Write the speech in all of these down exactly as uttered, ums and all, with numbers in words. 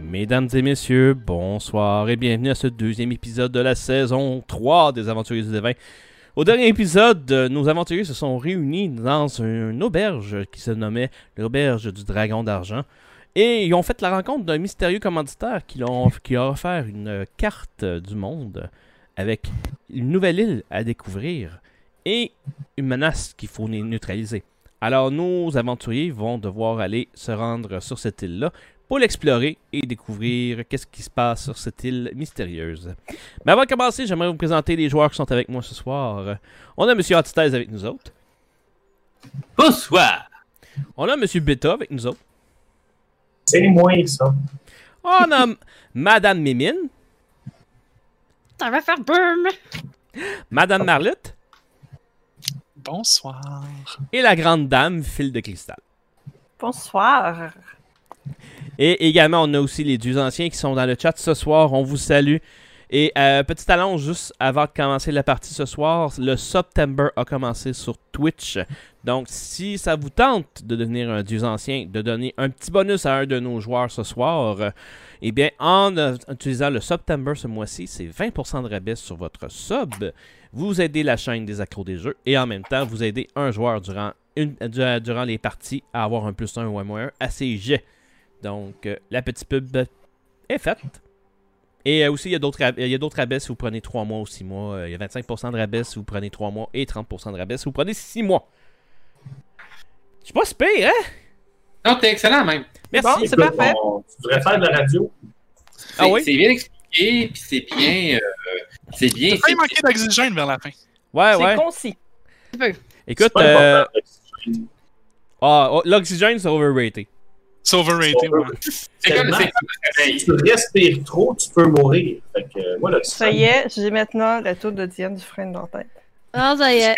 Mesdames et messieurs, bonsoir et bienvenue à ce deuxième épisode de la saison trois des Aventuriers du Devin. Au dernier épisode, nos aventuriers se sont réunis dans une auberge qui se nommait l'auberge du Dragon d'Argent. Et ils ont fait la rencontre d'un mystérieux commanditaire qui, l'ont, qui a offert une carte du monde avec une nouvelle île à découvrir et une menace qu'il faut neutraliser. Alors nos aventuriers vont devoir aller se rendre sur cette île-là pour l'explorer et découvrir qu'est-ce qui se passe sur cette île mystérieuse. Mais avant de commencer, j'aimerais vous présenter les joueurs qui sont avec moi ce soir. On a M. Antithèse avec nous autres. Bonsoir. On a M. Beta avec nous autres. C'est moi, ça. On a Madame Mimine. Ça va faire boum. Madame Marlette. Bonsoir. Et la grande dame, Fil de Cristal. Bonsoir. Et également, on a aussi les dieux anciens qui sont dans le chat ce soir. On vous salue. Et euh, petite annonce juste avant de commencer la partie ce soir, le September a commencé sur Twitch. Donc, si ça vous tente de devenir un dieu ancien, de donner un petit bonus à un de nos joueurs ce soir, euh, eh bien, en euh, utilisant le September ce mois-ci, c'est vingt pour cent de rabais sur votre sub. Vous aidez la chaîne des accros des jeux et en même temps, vous aidez un joueur durant, une, durant les parties à avoir un plus un ou un moins un à ses jets. Donc, euh, la petite pub est faite. Et euh, aussi, il y a d'autres rab- il y a d'autres rabais si vous prenez trois mois ou six mois. Euh, il y a vingt-cinq pour cent de rabais si vous prenez trois mois et trente pour cent de rabais si vous prenez six mois. Je suis pas si pire, hein? Non, t'es excellent même. Merci. Bon, c'est parfait. On, tu devrais faire de la radio. C'est, Ah oui? c'est bien expliqué, puis c'est bien... Euh, c'est bien... Il C'est, manquait d'oxygène vers la fin. Ouais, C'est ouais. concis. Écoute, C'est pas euh... important, l'oxygène. ah, oh, l'oxygène, c'est overrated. C'est overrated, ouais. c'est comme... Tellement, C'est, Si tu respires trop, tu peux mourir. Fait que, euh, moi, l'oxygène. Ça y est, j'ai maintenant la tour de Diane Dufresne dans la tête. Ah, ça y est.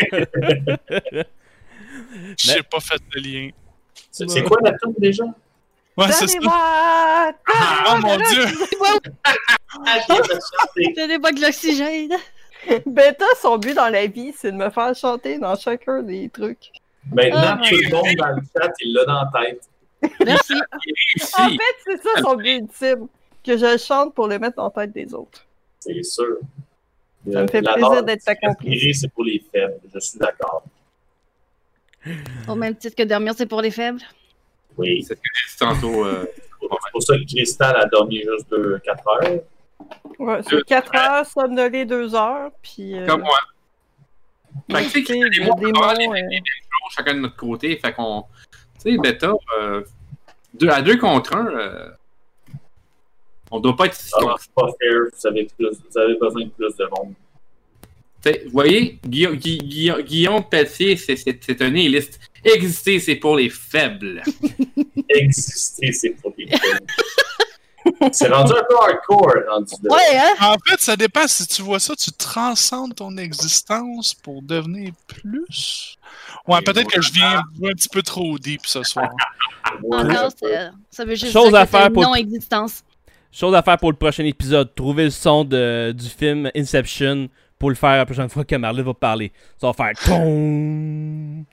J'ai pas fait le lien. C'est, c'est quoi la tour déjà? Ouais, c'est ça. Donnez-moi! Oh mon dieu! Ah, je viens de chanter. J'ai des bugs d'oxygène. Beta, son but dans la vie, c'est de me faire chanter dans chacun des trucs. Maintenant, Oh tout le monde dans le chat, il l'a dans la tête. Merci. En fait, c'est ça son but ultime. Que je chante pour le mettre dans la tête des autres. C'est sûr. Ça me fait La plaisir norme, d'être ta complice. respirer, c'est pour les faibles. Je suis d'accord. Au même titre que dormir, c'est pour les faibles. Oui. c'est ce que j'ai dit tantôt. Euh, C'est pour ça que Crystal a dormi juste deux, quatre heures. Ouais, c'est quatre heures, somnolé deux heures, puis... Euh, comme moi. Fait que, tu sais, écoutez, les le mots, démon, les, les, euh, les jours, chacun de notre côté. Fait qu'on... Tu sais, bêta, euh, deux, à deux contre un, euh, on doit pas être si Ah, con. c'est pas fair. Vous avez, plus, vous avez besoin de plus de monde. T'sais, vous voyez, Guillaume, Gui- Guillaume, Guillaume Pelletier, c'est, c'est, c'est un nihiliste. Exister, c'est pour les faibles. Exister, c'est pour les faibles. C'est rendu un peu hardcore, rendu là. Ouais, hein? En fait, ça dépend. Si tu vois ça, tu transcendes ton existence pour devenir plus. Ouais, Et peut-être voilà. que je viens jouer un petit peu trop deep ce soir. Ouais, Encore, ça peut. c'est- ça veut juste Chose dire à que c'est faire une pour- non-existence. Chose à faire pour le prochain épisode. Trouver le son de, du film Inception pour le faire la prochaine fois que Marley va parler. Ça va faire... Tong.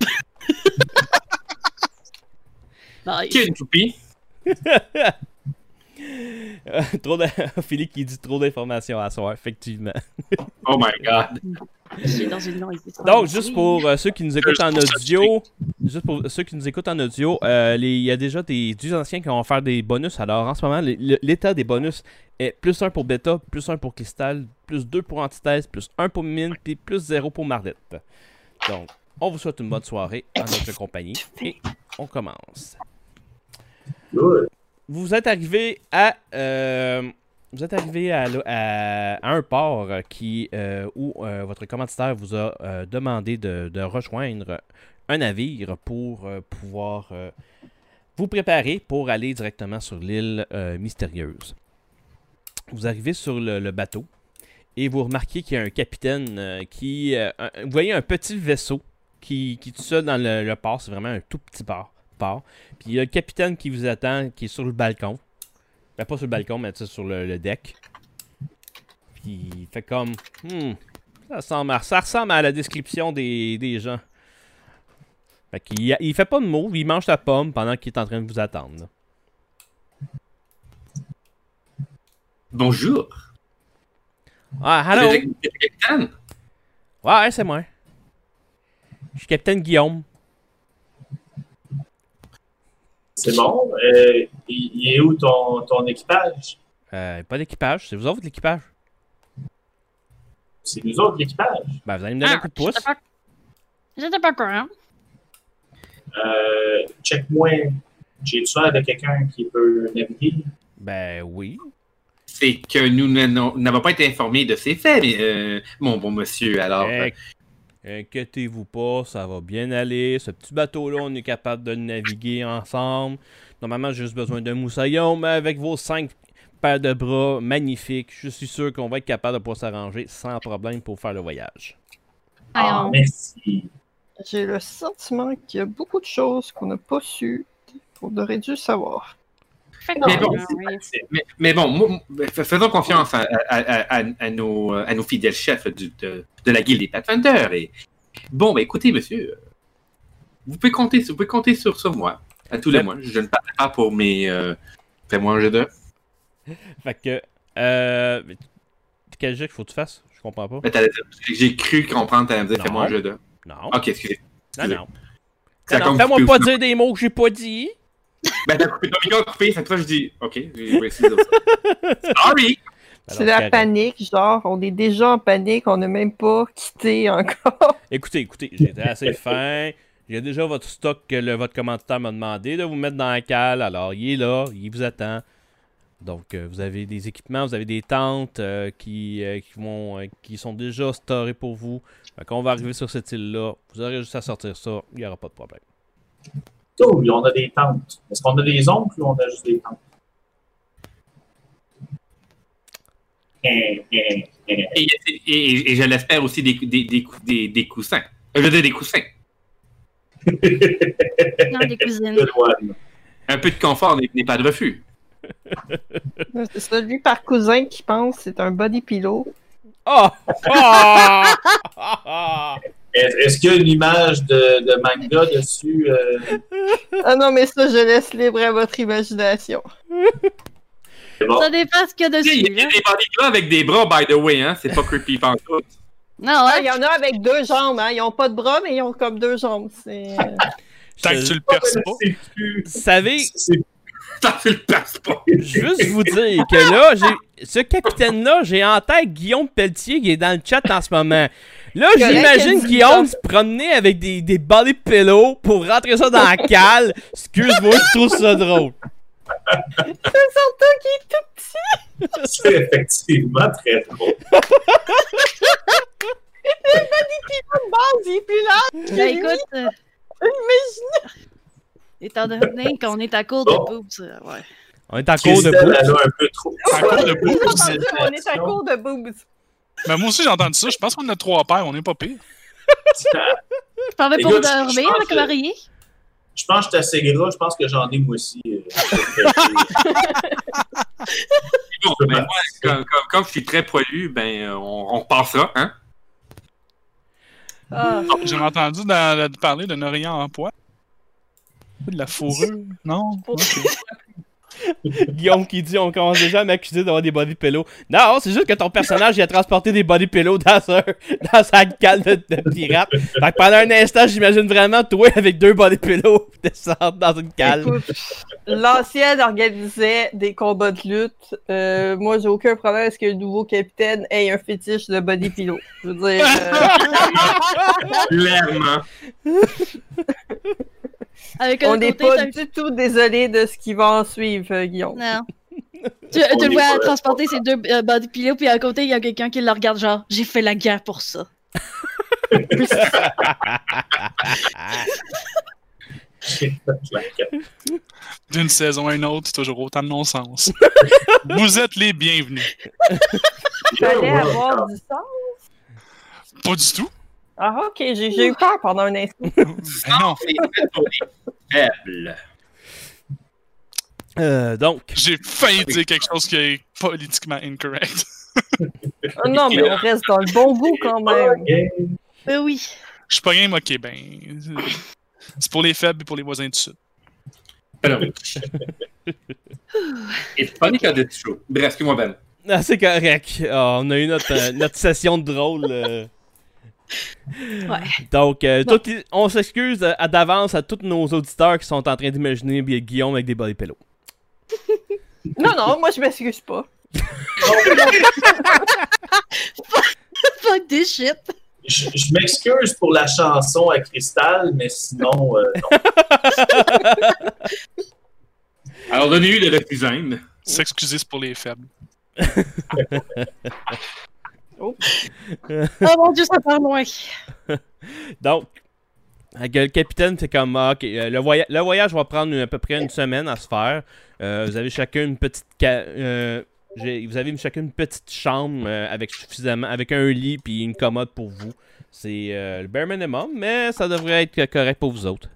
Nice. Qui est une toupie? Euh, trop de... Philippe qui dit trop d'informations à soir, effectivement. Oh my god. Je suis dans une non-existence. Donc, juste pour euh, ceux qui nous écoutent en Juste pour audio, juste pour ceux qui nous écoutent en audio, euh, les- il y a déjà des dieux anciens qui vont faire des bonus. Alors, en ce moment, le- le- l'état des bonus est plus un pour Beta, plus un pour Cristal, plus deux pour Antithèse, plus un pour Mine, puis plus zéro pour Marlette. Donc, on vous souhaite une bonne soirée en notre compagnie et on commence. Good. Vous êtes arrivé à euh, vous êtes arrivé à, à- à un port qui euh, où euh, votre commanditaire vous a euh, demandé de, de rejoindre un navire pour euh, pouvoir euh, vous préparer pour aller directement sur l'île euh, mystérieuse. Vous arrivez sur le, le bateau et vous remarquez qu'il y a un capitaine euh, qui euh, un- vous voyez un petit vaisseau qui, qui est tout seul dans le, le port, c'est vraiment un tout petit port. port. Puis il y a le capitaine qui vous attend, qui est sur le balcon. Ben, pas sur le balcon, mais tu sais, sur le, le deck. Puis il fait comme... Hmm, ça, ressemble à, ça ressemble à la description des, des gens. Fait qu'il il fait pas de move, il mange sa pomme pendant qu'il est en train de vous attendre. là. Bonjour. Ah, hello. Vous êtes le capitaine? Ouais, c'est moi. Je suis capitaine Guillaume. C'est bon. Euh, il, il est où ton, ton équipage? Euh, pas d'équipage, c'est vous autres l'équipage. C'est nous autres l'équipage. Ben, vous allez me donner un coup de pouce. J'étais pas- J'étais pas courant. Euh, check-moi. J'ai-tu l'air de quelqu'un qui peut naviguer? Ben oui. C'est que nous n'avons n'avons pas été informés de ces faits, mais, euh, mon bon monsieur. Alors, Eh, Inquiétez-vous pas, ça va bien aller. Ce petit bateau-là, on est capable de le naviguer ensemble. Normalement, j'ai juste besoin d'un moussaillon, mais avec vos cinq paires de bras magnifiques, je suis sûr qu'on va être capable de pouvoir s'arranger sans problème pour faire le voyage. Ah, on- merci. J'ai le sentiment qu'il y a beaucoup de choses qu'on n'a pas su, qu'on aurait dû savoir. Fait que- Non, Mais bon, mais c'est oui. pratique. mais, mais bon, moi, fais- faisons confiance à, à- à- à- à nos, à nos fidèles chefs du- de, de la guilde des Pathfinders. Et... Bon, ben écoutez, monsieur, euh, vous pouvez compter, vous pouvez compter sur, sur moi, à tous les Ouais. mois. Je ne parle pas pour mes... Euh... Fais-moi un jeu d'œuf. Fait que, euh. Quel jeu qu'il faut que tu fasses? Je comprends pas. Mais t'allais dire- J'ai cru comprendre, t'allais me dire, Non. fais-moi un jeu d'œuf. Non. Ok, excusez. Non, non. Ça Non, compte fais-moi coupé pas aussi. dire des mots que j'ai pas dit. Ben, t'as coupé ton micro coupé, cette fois, je dis, ok, je vais essayer de dire ça. Sorry! C'est Alors, la correct. panique, genre, on est déjà en panique, on n'a même pas quitté encore. Écoutez, écoutez, j'étais assez fin. J'ai déjà votre stock que le, votre commanditaire m'a demandé de vous mettre dans la cale. Alors, il est là, il vous attend. Donc, euh, vous avez des équipements, vous avez des tentes euh, qui, euh, qui, vont, euh, qui sont déjà storées pour vous. Fait qu'on va arriver sur cette île-là. Vous aurez juste à sortir ça, il n'y aura pas de problème. Cool, on a des tentes. Est-ce qu'on a des oncles ou on a juste des tentes? Eh, eh, eh. Et, et- et- et je l'espère aussi des, des, des, cou- des, des coussins. Euh, Je veux dire des coussins. Non, des cousines. Good one. Un peu de confort n'est n'est pas de refus. C'est celui par cousin qui pense que c'est un body pillow. Oh! Oh! Oh! Est- Est-ce qu'il y a une image de, de manga dessus? euh, Ah non, mais ça, je laisse libre à votre imagination. C'est bon. Ça dépend ce qu'il y a Il y a dessus, il y a là. des bodyguards avec des bras, by the way, hein. C'est pas creepy pantoute. Non, Ah, ouais. il y en a avec deux jambes, hein. Ils ont pas de bras, mais ils ont comme deux jambes. C'est... euh, Tant que tu le perces pas. C'est plus- Vous savez, c'est- Ça, tu le passes pas. juste vous dire que là, j'ai ce capitaine-là, j'ai en tête Guillaume Pelletier qui est dans le chat en ce moment. Là, Correct, j'imagine elle dit Guillaume ça. se promener avec des, des body pillows pour rentrer ça dans la cale. Excuse-moi, je trouve ça drôle. C'est surtout qu'il est tout petit. c'est effectivement très drôle. de base, il est plus large. Ben, écoute, euh, Imagine. étant donné qu'on est à court de Bon. boobs, euh, ouais. On est en cours de Christelle, bout. elle a un peu trop. À court de boobs? J'ai entendu, on est à court de boobs. Mais moi aussi, j'ai entendu ça. Je pense qu'on a trois paires. On n'est pas pire. Je parlais pour Écoute, je- je dormir pense avec que- marié. Je pense que je suis assez gras. Je pense que j'en ai moi aussi. euh, Bon, ben, moi, comme, comme, comme je suis très poilu, ben, euh, on, on repassera, hein. Ah, J'ai entendu dans, dans- parler d'un orient en poids. De la fourrure? Non? Ok. Guillaume qui dit on commence déjà à m'accuser d'avoir des body pillows. Non, c'est juste que ton personnage il a transporté des body pillows dans, un, dans sa cale de, de pirate. Fait que pendant un instant, j'imagine vraiment toi avec deux body pillows descendre dans une cale. écoute, l'ancienne organisait des combats de lutte. Euh, moi, j'ai aucun problème à ce que le nouveau capitaine ait un fétiche de body pillow. Je veux dire, euh, Clairement. Avec un on n'est côté, pas t'as- du tout désolé de ce qui va en suivre, euh, Guillaume. Non. Tu, On tu est le vois pas- transporter ses deux euh, body pillows, puis à côté, il y a quelqu'un qui le regarde, genre, j'ai fait la guerre pour ça. D'une saison à une autre, toujours autant de non-sens. Vous êtes les bienvenus. Il fallait avoir du sens. Pas du tout. Ah, ok, j'ai j'ai eu peur pendant un instant. Ben non. C'est fait pour les faibles. Euh, donc, J'ai failli dire quelque chose qui est politiquement incorrect. Ah non, mais on reste dans le bon bout quand même. Euh, oui. Je suis pas game, ok, ben. C'est pour les faibles et pour les voisins du Sud. Alors, it's funny quand it's true. Bref, excuse-moi, Ben. Ah, c'est correct. Ah, on a eu notre, euh, notre session de drôle. euh. Ouais. Donc, euh, Bon. toutes les- on s'excuse euh, à d'avance à tous nos auditeurs qui sont en train d'imaginer Gu- Guillaume avec des body pillows. Non, non, moi je m'excuse pas. Fuck this shit. Je, je m'excuse pour la chanson à Cristal, mais sinon, euh, non. Alors, donnez-lui de l'oxygène. S'excuser, c'est pour les faibles. Oh mon dieu, ça part loin. Donc, avec le capitaine, c'est comme, ah, ok, euh, le, voya- le voyage va prendre une- à peu près une semaine à se faire. Euh, vous avez chacun une petite... ca- euh, j'ai- vous avez chacun une petite chambre euh, avec suffisamment, avec un lit puis une commode pour vous. C'est euh, le bare minimum, mais ça devrait être correct pour vous autres.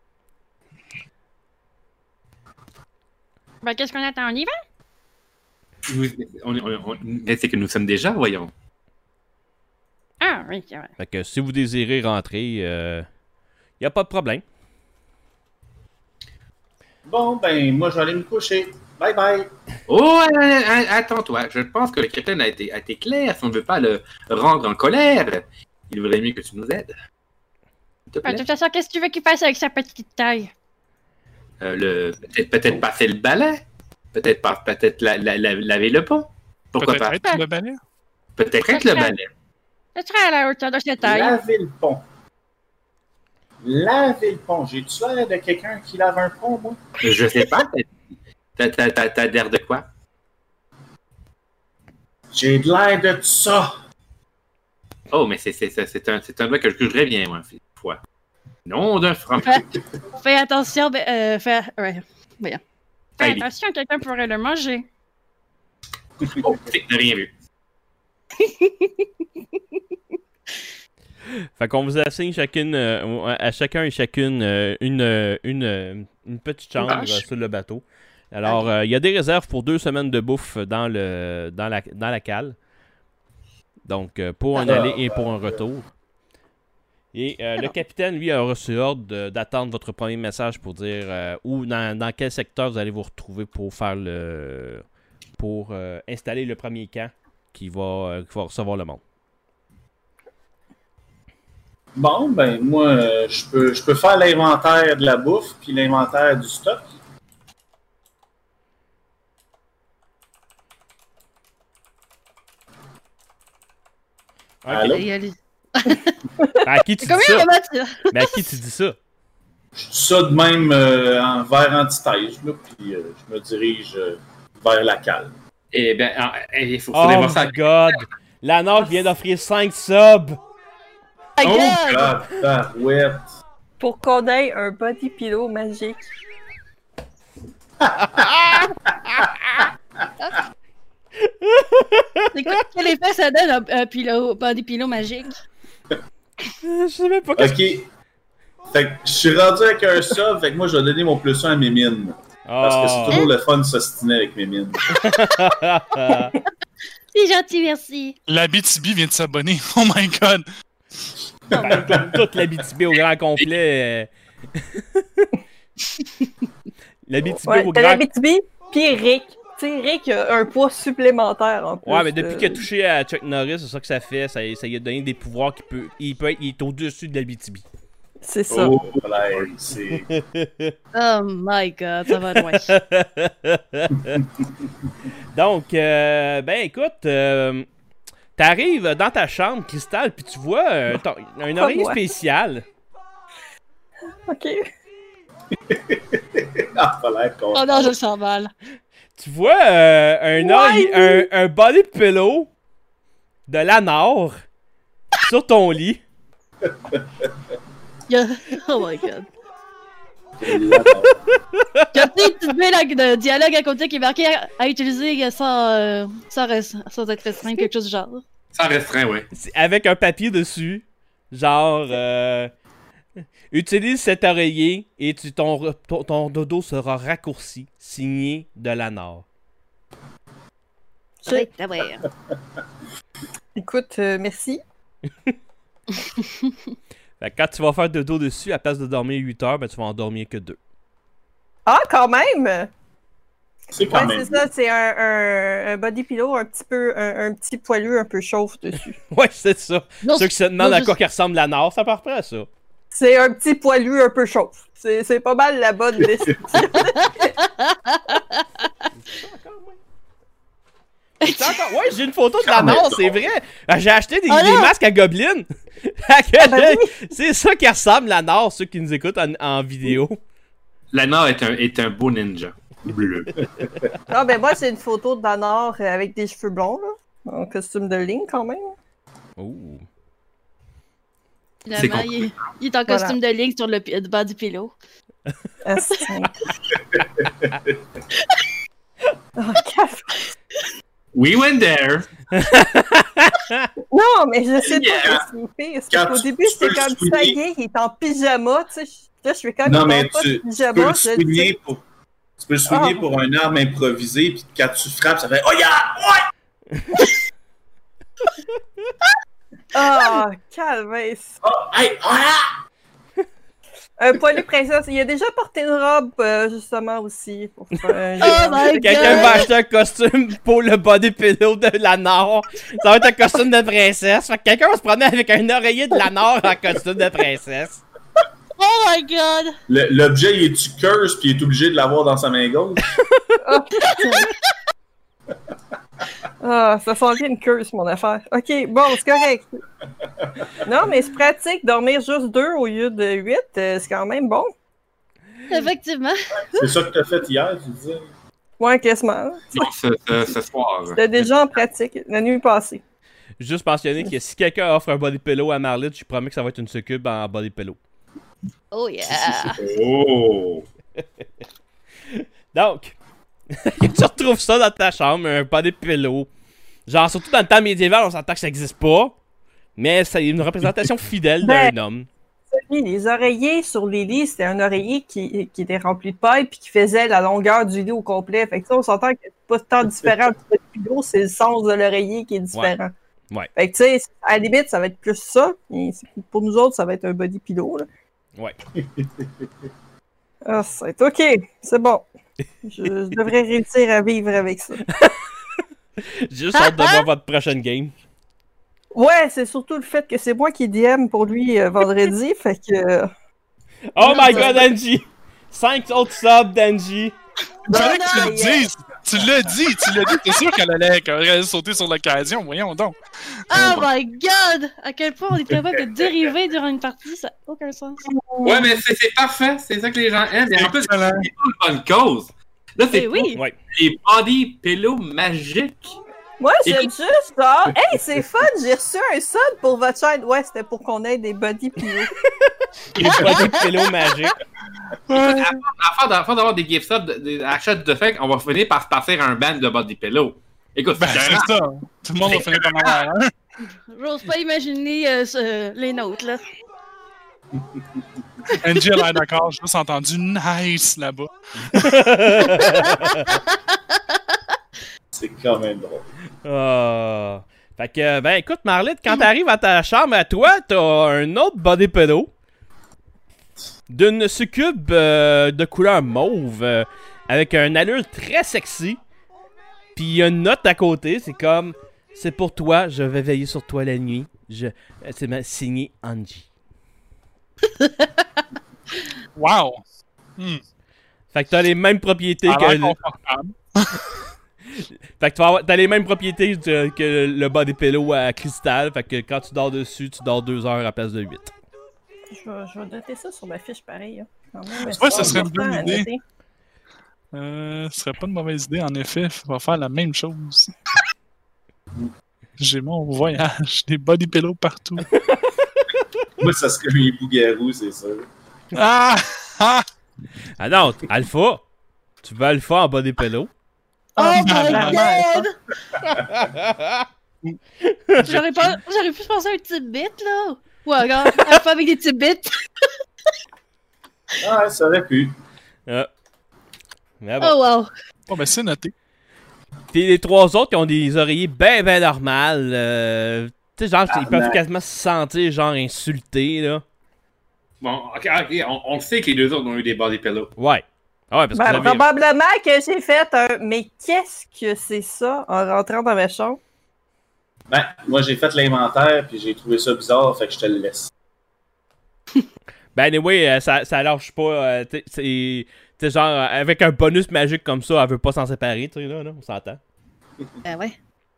Ben, qu'est-ce qu'on attend? On y va? Vous- on, on, on- mais c'est que nous sommes déjà, voyons. Ah, oui, c'est vrai. Fait que si vous désirez rentrer, il euh, n'y a pas de problème. Bon, ben, moi, je vais aller me coucher. Bye bye. Oh, euh, euh, attends-toi. Je pense que le capitaine a été, a été clair. Si on ne veut pas le rendre en colère, il vaudrait mieux que tu nous aides. S'il te Ben, de plaît. toute façon, qu'est-ce que tu veux qu'il fasse avec sa petite taille? Euh, le, peut-être, peut-être passer le balai. Peut-être pas, peut-être la, la- la- laver le pont. Pourquoi pas? Peut-être être le balai. Peut-être être le balai. Ce serait à la hauteur de sa taille. Laver le pont. Laver le pont. J'ai-tu l'air de quelqu'un qui lave un pont, moi? Je sais pas. T'as, t'as, t'as, t'as l'air de quoi? J'ai de l'air de ça. Oh, mais c'est, c'est, c'est, c'est un, c'est un doigt que je jugerais bien, moi, cette fois. Non, d'un franc. Fais, fais attention, ben, euh, fais, ouais, voyons. Fais Allez. attention, quelqu'un pourrait le manger. Oh, c'est- t'as rien vu. Fait qu'on vous assigne chacune, euh, à chacun et chacune euh, une, euh, une, euh, une petite chambre Vache. euh, sur le bateau. Alors, euh, il y a des réserves pour deux semaines de bouffe dans, le, dans, la, dans la cale. Donc, euh, pour un Ah. aller et pour un retour. Et euh, le capitaine, lui, a reçu ordre de- d'attendre votre premier message pour dire euh, où, dans, dans quel secteur vous allez vous retrouver pour faire le. pour euh, installer le premier camp qui va, euh, qui va recevoir le monde. Bon, ben, moi, euh, je peux, je peux faire l'inventaire de la bouffe puis l'inventaire du stock. Ok. Allô? Et allez. À qui tu dis Combien ça? on va battre? Mais à qui tu dis ça? Je dis ça de même euh, en, vers antithèse, là, puis euh, je me dirige euh, vers la cale. Eh bien, ah, eh, il faut, Oh faudrait voir ça. my god! Lanor vient d'offrir cinq subs! My Oh, God! God, barouette. Pour qu'on ait un body pillow magique. C'est quoi, quel effet ça donne un, un pilot, pas des pilots magiques? Je sais même pas qu'est-ce OK. Fait que je suis rendu avec un sub, fait que moi, je vais donner mon plus un à mes mines. Parce que c'est Ah. toujours le fun de s'ostiner avec mes mines. C'est gentil, merci. La B T B vient de s'abonner. Oh my god. Ben, comme toute la B T B au grand complet. euh. La B T B Ouais, au t'as grand... la B T B, puis Rick. Tu sais, Rick a un poids supplémentaire en plus. Ouais, mais depuis euh, qu'il a touché à Chuck Norris, c'est ça que ça fait. Ça, ça lui a donné des pouvoirs qui peut... Il peut être... Il est au-dessus de la B T B. C'est ça. Oh, là, c'est... Oh my god, ça va loin. Donc, euh, ben écoute, euh, t'arrives dans ta chambre, Cristal, puis tu vois euh, ton- un Pas oreiller moi. spécial. Ok. Ah, pas l'air con. Oh non, je le sens mal. Tu vois euh, un, Ouais, oreiller- un, un body pillow de Lanor sur ton lit. Il y a- Oh my god. Il y a une petite bulle de dialogue à côté qui est marqué à, à utiliser sans, euh, sans, res- sans être restreint, quelque chose du genre. Sans restreint, ouais. C'est avec un papier dessus. Genre, euh, utilise cet oreiller et tu, ton, re- ton, ton dodo sera raccourci, signé de Lanor. Oui, c'est vrai. Écoute, euh, merci. Fait que quand tu vas faire dodo dessus, à place de dormir huit heures, ben tu vas en dormir que deux. Ah, quand même! C'est quand Ouais, même. c'est ça, c'est un, un, un body pillow un petit peu, un, un petit poilu un peu chauve dessus. Ouais, c'est ça. Non, Ceux qui se demandent non, à je- quoi qu'il ressemble la Nord, c'est à peu près à ça. C'est un petit poilu un peu chauve. C'est c'est pas mal la bonne description. C'est encore- Ouais, j'ai une photo de la Quand même Nord, c'est drôle. vrai. Ah, J'ai acheté des, Ah des non! masques à Goblin. ben C'est ça qui ressemble la Nord, ceux qui nous écoutent en, en vidéo. Lana est un, est un beau ninja. Bleu. Non, ben moi, c'est une photo de Danor euh, avec des cheveux blonds, là. En costume de ligne, quand même. Oh. Finalement, con- il, est, il est en Voilà. costume de ligne sur le pi- bas du pillow. Ah, c'est- Oh, caf- We went there. Non, mais je sais Yeah. pas ce qui est pire. C'est Quand qu'au tu- début, tu peux j'étais le comme souligner. ça y est, il est en pyjama, tu sais. je- Là, je fais comme Non, il mais porte pas tu, de tu peux pyjama, le je le souligner sais. pour. Tu peux le souligner Ah. pour une arme improvisée, puis quand tu frappes, ça fait. Oh, yeah! Ouais! Ah, calvaise. Oh, hey! Ah! Un poilu princesse, il a déjà porté une robe, euh, justement, aussi. Pour faire un Oh my Quelqu'un god! va acheter un costume pour le body pillow de la Nord. Ça va être un costume de princesse. Fait que quelqu'un va se promener avec un oreiller de la Nord en costume de princesse. Oh my god! Le- L'objet, il est-tu curse, puis il est obligé de l'avoir dans sa main gauche? Oh, putain. Ah, ça sent bien une curse, mon affaire. Ok, bon, c'est correct. Non, mais c'est pratique, dormir juste deux au lieu de huit, euh, c'est quand même bon. Effectivement. C'est ça que t'as fait hier, tu disais? Ouais, quasiment. Non, ce, ce, ce soir. C'était déjà en pratique, la nuit passée. Juste mentionner que si quelqu'un offre un body pillow à Marlette, je promets que ça va être une succube en body pillow. Oh yeah! Oh! Donc, tu retrouves ça dans ta chambre, un body pillow. Genre, surtout dans le temps médiéval, on s'entend que ça n'existe pas. Mais c'est une représentation fidèle d'un Ben, homme. Oui, les oreillers sur les lits, c'était un oreiller qui, qui était rempli de paille puis qui faisait la longueur du lit au complet. Fait que ça, on s'entend que c'est pas tant différent du petit pillow, c'est le sens de l'oreiller qui est différent. Ouais. Ouais. Fait que tu sais, à la limite, ça va être plus ça. Et pour nous autres, ça va être un body pillow, là. Ouais. Ah, c'est ok, c'est bon. Je, je devrais réussir à vivre avec ça. J'ai juste hâte de voir votre prochaine game. Ouais, c'est surtout le fait que c'est moi qui D M pour lui euh, vendredi, fait que... euh, Oh my god, Angie! cinq autres subs d'Angie. Fallait que tu non, le il y a- dises! Tu l'as dit, tu l'as dit, t'es sûr qu'elle allait, qu'elle allait sauter sur l'occasion, voyons donc. Oh my god! À quel point on est capable de dériver durant une partie, ça n'a aucun sens. Ouais, mais c'est c'est parfait. C'est ça que les gens aiment. Et en plus, c'est Excellent. pour une bonne cause. Là, c'est Eh oui! Ouais. les body pillows magiques. Moi, Et j'aime juste ça. Hey, c'est fun, j'ai reçu un sub pour votre chaîne. Ouais, c'était pour qu'on ait des body pillows. Les body pillows magiques. Afin d'a- afin d'avoir des gift subs, de- des achats de fait, on va finir par se passer un band de body pillows. Écoute, Ben, c'est c'est écœurant. ça. Tout le monde va finir par en avoir un. J'ose pas imaginer euh, ce- les nôtres, là. Angie a l'air d'accord, j'ai juste entendu nice là-bas. C'est quand même drôle. Ah. Fait que, ben écoute, Marlette, quand t'arrives à ta chambre à toi, t'as un autre body pillow d'une succube euh, de couleur mauve euh, avec un allure très sexy. Puis il y a une note à côté, c'est comme c'est pour toi, je vais veiller sur toi la nuit. Je, euh, c'est ma- signé Angie. Wow! Hmm. Fait que t'as les mêmes propriétés Ça a que l'air le, confortable. fait que tu vas avoir- t'as les mêmes propriétés de- que le body pillow à cristal. Fait que quand tu dors dessus, tu dors deux heures à la place de huit. Je vais, je vais noter ça sur ma fiche pareil. Hein. Quand même, Ouais, c'est ça serait une important bonne à idée. noter. Euh, ce serait pas une mauvaise idée, en effet. On va faire la même chose. J'ai mon voyage, des body pillows partout. Moi, ça serait un hibou-garou, c'est ça. Ah! Ah! Ah non, Alpha! Tu veux Alpha en body pillow? Oh Ah, my la god! J'aurais pas... J'aurais pu penser à un petit bit, là. Ou encore, un peu avec des petits bits. Ah, ça aurait pu. Ah. Mais bon. Oh wow! Bon, ben, c'est noté. Puis les trois autres qui ont des oreillers ben ben normales. Euh, tu sais, genre, ils peuvent Arnaque. quasiment se sentir genre insultés, là. Bon, ok, ok, on, on sait que les deux autres ont eu des body pillows. Ouais. Ah ouais, parce que Ben, vous avez... probablement que j'ai fait un. Mais qu'est-ce que c'est ça en rentrant dans ma chambre? Ben, moi, j'ai fait l'inventaire, puis j'ai trouvé ça bizarre, fait que je te le laisse. Ben, anyway, euh, ça, ça lâche pas. Euh, t'sais, c'est t'sais, genre, euh, avec un bonus magique comme ça, elle veut pas s'en séparer, tu sais, là, là, on s'entend. Ben ouais.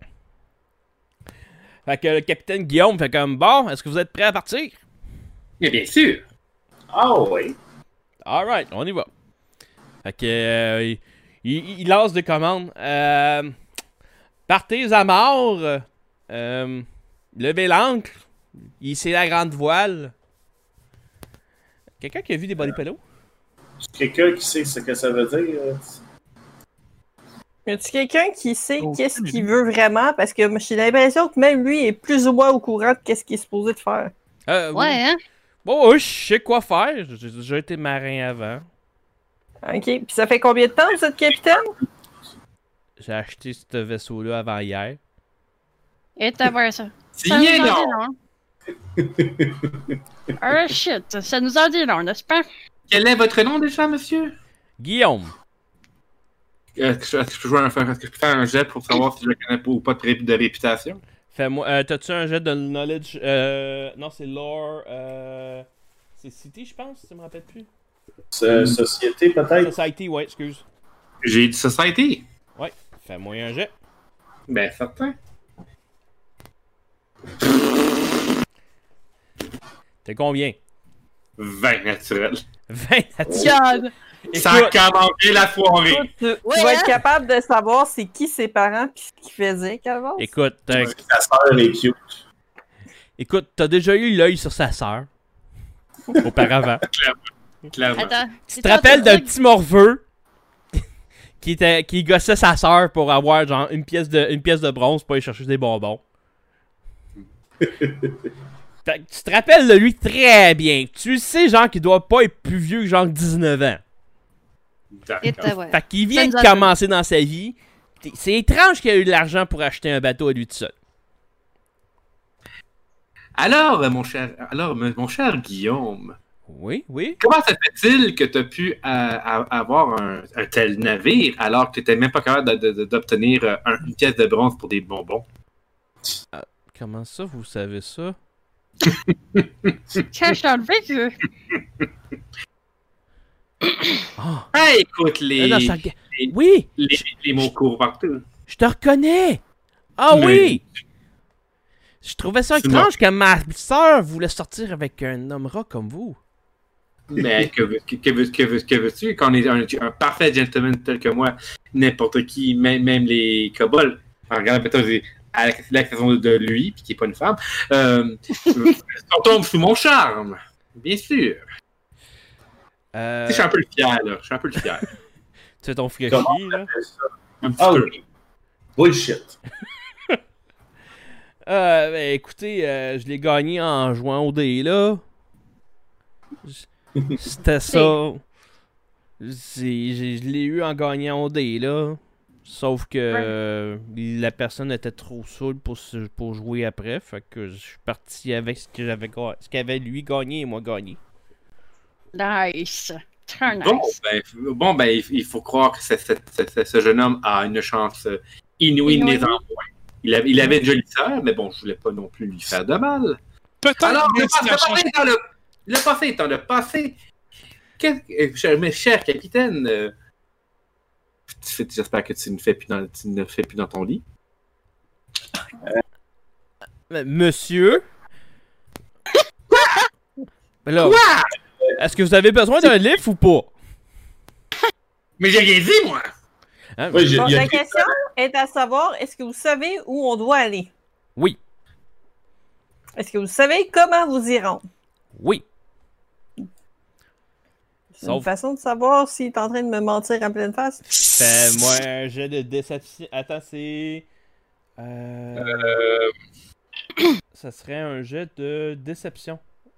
Fait que le capitaine Guillaume fait comme, bon, est-ce que vous êtes prêts à partir? Mais bien sûr. Ah oui. Alright, on y va. Fait que, euh, il, il, il lance des commandes. Euh, partez à mort. Euh, levez l'ancre. Hissez la grande voile. Quelqu'un qui a vu des body pillows? Quelqu'un qui sait ce que ça veut dire? euh, Y a-tu quelqu'un qui sait Oh, qu'est-ce oui. qu'il veut vraiment? Parce que j'ai l'impression que même lui est plus ou moins au courant de qu'est-ce qu'il est supposé de faire. Euh, Ouais, hein? Bon, ouais, je sais quoi faire. J'ai déjà été marin avant. Ok. Puis ça fait combien de temps vous êtes capitaine? J'ai acheté ce vaisseau-là avant hier. Et t'as voir ça. C'est Ça nous rien, en non. dit long. Oh shit, ça nous en dit long, n'est-ce pas? Quel est votre nom déjà, monsieur? Guillaume. Est-ce que je est-ce que je peux jouer un- est-ce que je peux faire un jet pour savoir si je le connais pas ou pas de, ré- de réputation? Fais-moi. Euh, T'as-tu un jet de knowledge? Euh, non, c'est lore. Euh, c'est City, je pense, ça me rappelle plus. so- Société, peut-être? Society, ouais, excuse. J'ai dit Society. Ouais, fais-moi un jet. Ben, certain. T'es combien? vingt naturel. vingt naturel. God! Ça a Écoute, commencé la soirée. Toi, tu, tu Ouais, vas hein? être capable de savoir c'est qui ses parents pis ce qu'ils faisaient qu'avant. écoute, euh, Ta sœur est cute. écoute, t'as déjà eu l'œil sur sa sœur. Auparavant. Clairement. Attends. Tu te rappelles d'un petit morveux qui, était, qui gossait sa sœur pour avoir genre une pièce de, une pièce de bronze pour aller chercher des bonbons? Fait que tu te rappelles de lui très bien. Tu sais, genre, qu'il doit pas être plus vieux que genre dix-neuf ans. Et D'accord. t'as ouais. Fait qu'il vient Ça de nous a- commencer dans sa vie. T'es- C'est étrange qu'il ait eu de l'argent pour acheter un bateau à lui tout seul. Alors, euh, mon cher, alors, me- mon cher Guillaume, Oui, oui. comment ça fait-il que tu as pu euh, a- avoir un, un tel navire alors que tu n'étais même pas capable de- de- de- d'obtenir euh, un- une pièce de bronze pour des bonbons? Comment ça, vous savez ça? Cache dans le vécu. Ah! Ah, écoute, les, non, ça- les, Oui! les, les mots courent partout. Je te reconnais! Ah Mais- oui! Je trouvais ça C'est étrange que ma soeur voulait sortir avec un homme rat comme vous. Mais que, veux- que, que, veux- que, veux- que veux-tu? Quand on est un, un parfait gentleman tel que moi, n'importe qui, même, même les kobolds, en regardant peut-être à la l'exception de lui, puis qui n'est pas une femme, euh, on tombe sous mon charme, bien sûr. Euh, Tu sais, je suis un peu le fier, là. Je suis un peu le fier. tu fais ton frichier, Comment là. on fait ça? Un petit Ah peu. oui. Bullshit. Euh, ben, écoutez, euh, je l'ai gagné en jouant au dé, là. J- C'était ça. C'est- j'ai- Je l'ai eu en gagnant au dé, là. Sauf que euh, la personne était trop saoule pour, se- pour jouer après. Fait que je suis parti avec ce que j'avais ga- ce qu'avait lui gagné et moi gagné. Nice. Très nice. Bon, ben, f- bon, ben, il il faut croire que ce, ce- ce- ce jeune homme a une chance euh, inouïe de Inouïe. les envoyer. Il avait, il avait une jolie sœur, mais bon, je voulais pas non plus lui faire de mal. Peut-être Alors, le, une passé, le situation- passé étant le, le passé étant le passé, quel- euh, cher, mais cher capitaine, euh, tu fais- j'espère que tu ne, fais plus dans, tu ne fais plus dans ton lit. Euh, Monsieur? Là, Quoi? est-ce que vous avez besoin d'un livre ou pas? Mais j'ai rien dit, moi! Hein? Oui, j'ai- Bon, il y a la question est à savoir, est-ce que vous savez où on doit aller? Oui, Est-ce que vous savez comment vous y rendre? oui. C'est une Sauf- façon de savoir s'il est en train de me mentir en pleine face. Fais-moi un jet de déception. Attends, c'est. Euh... Euh, Ça serait un jet de déception.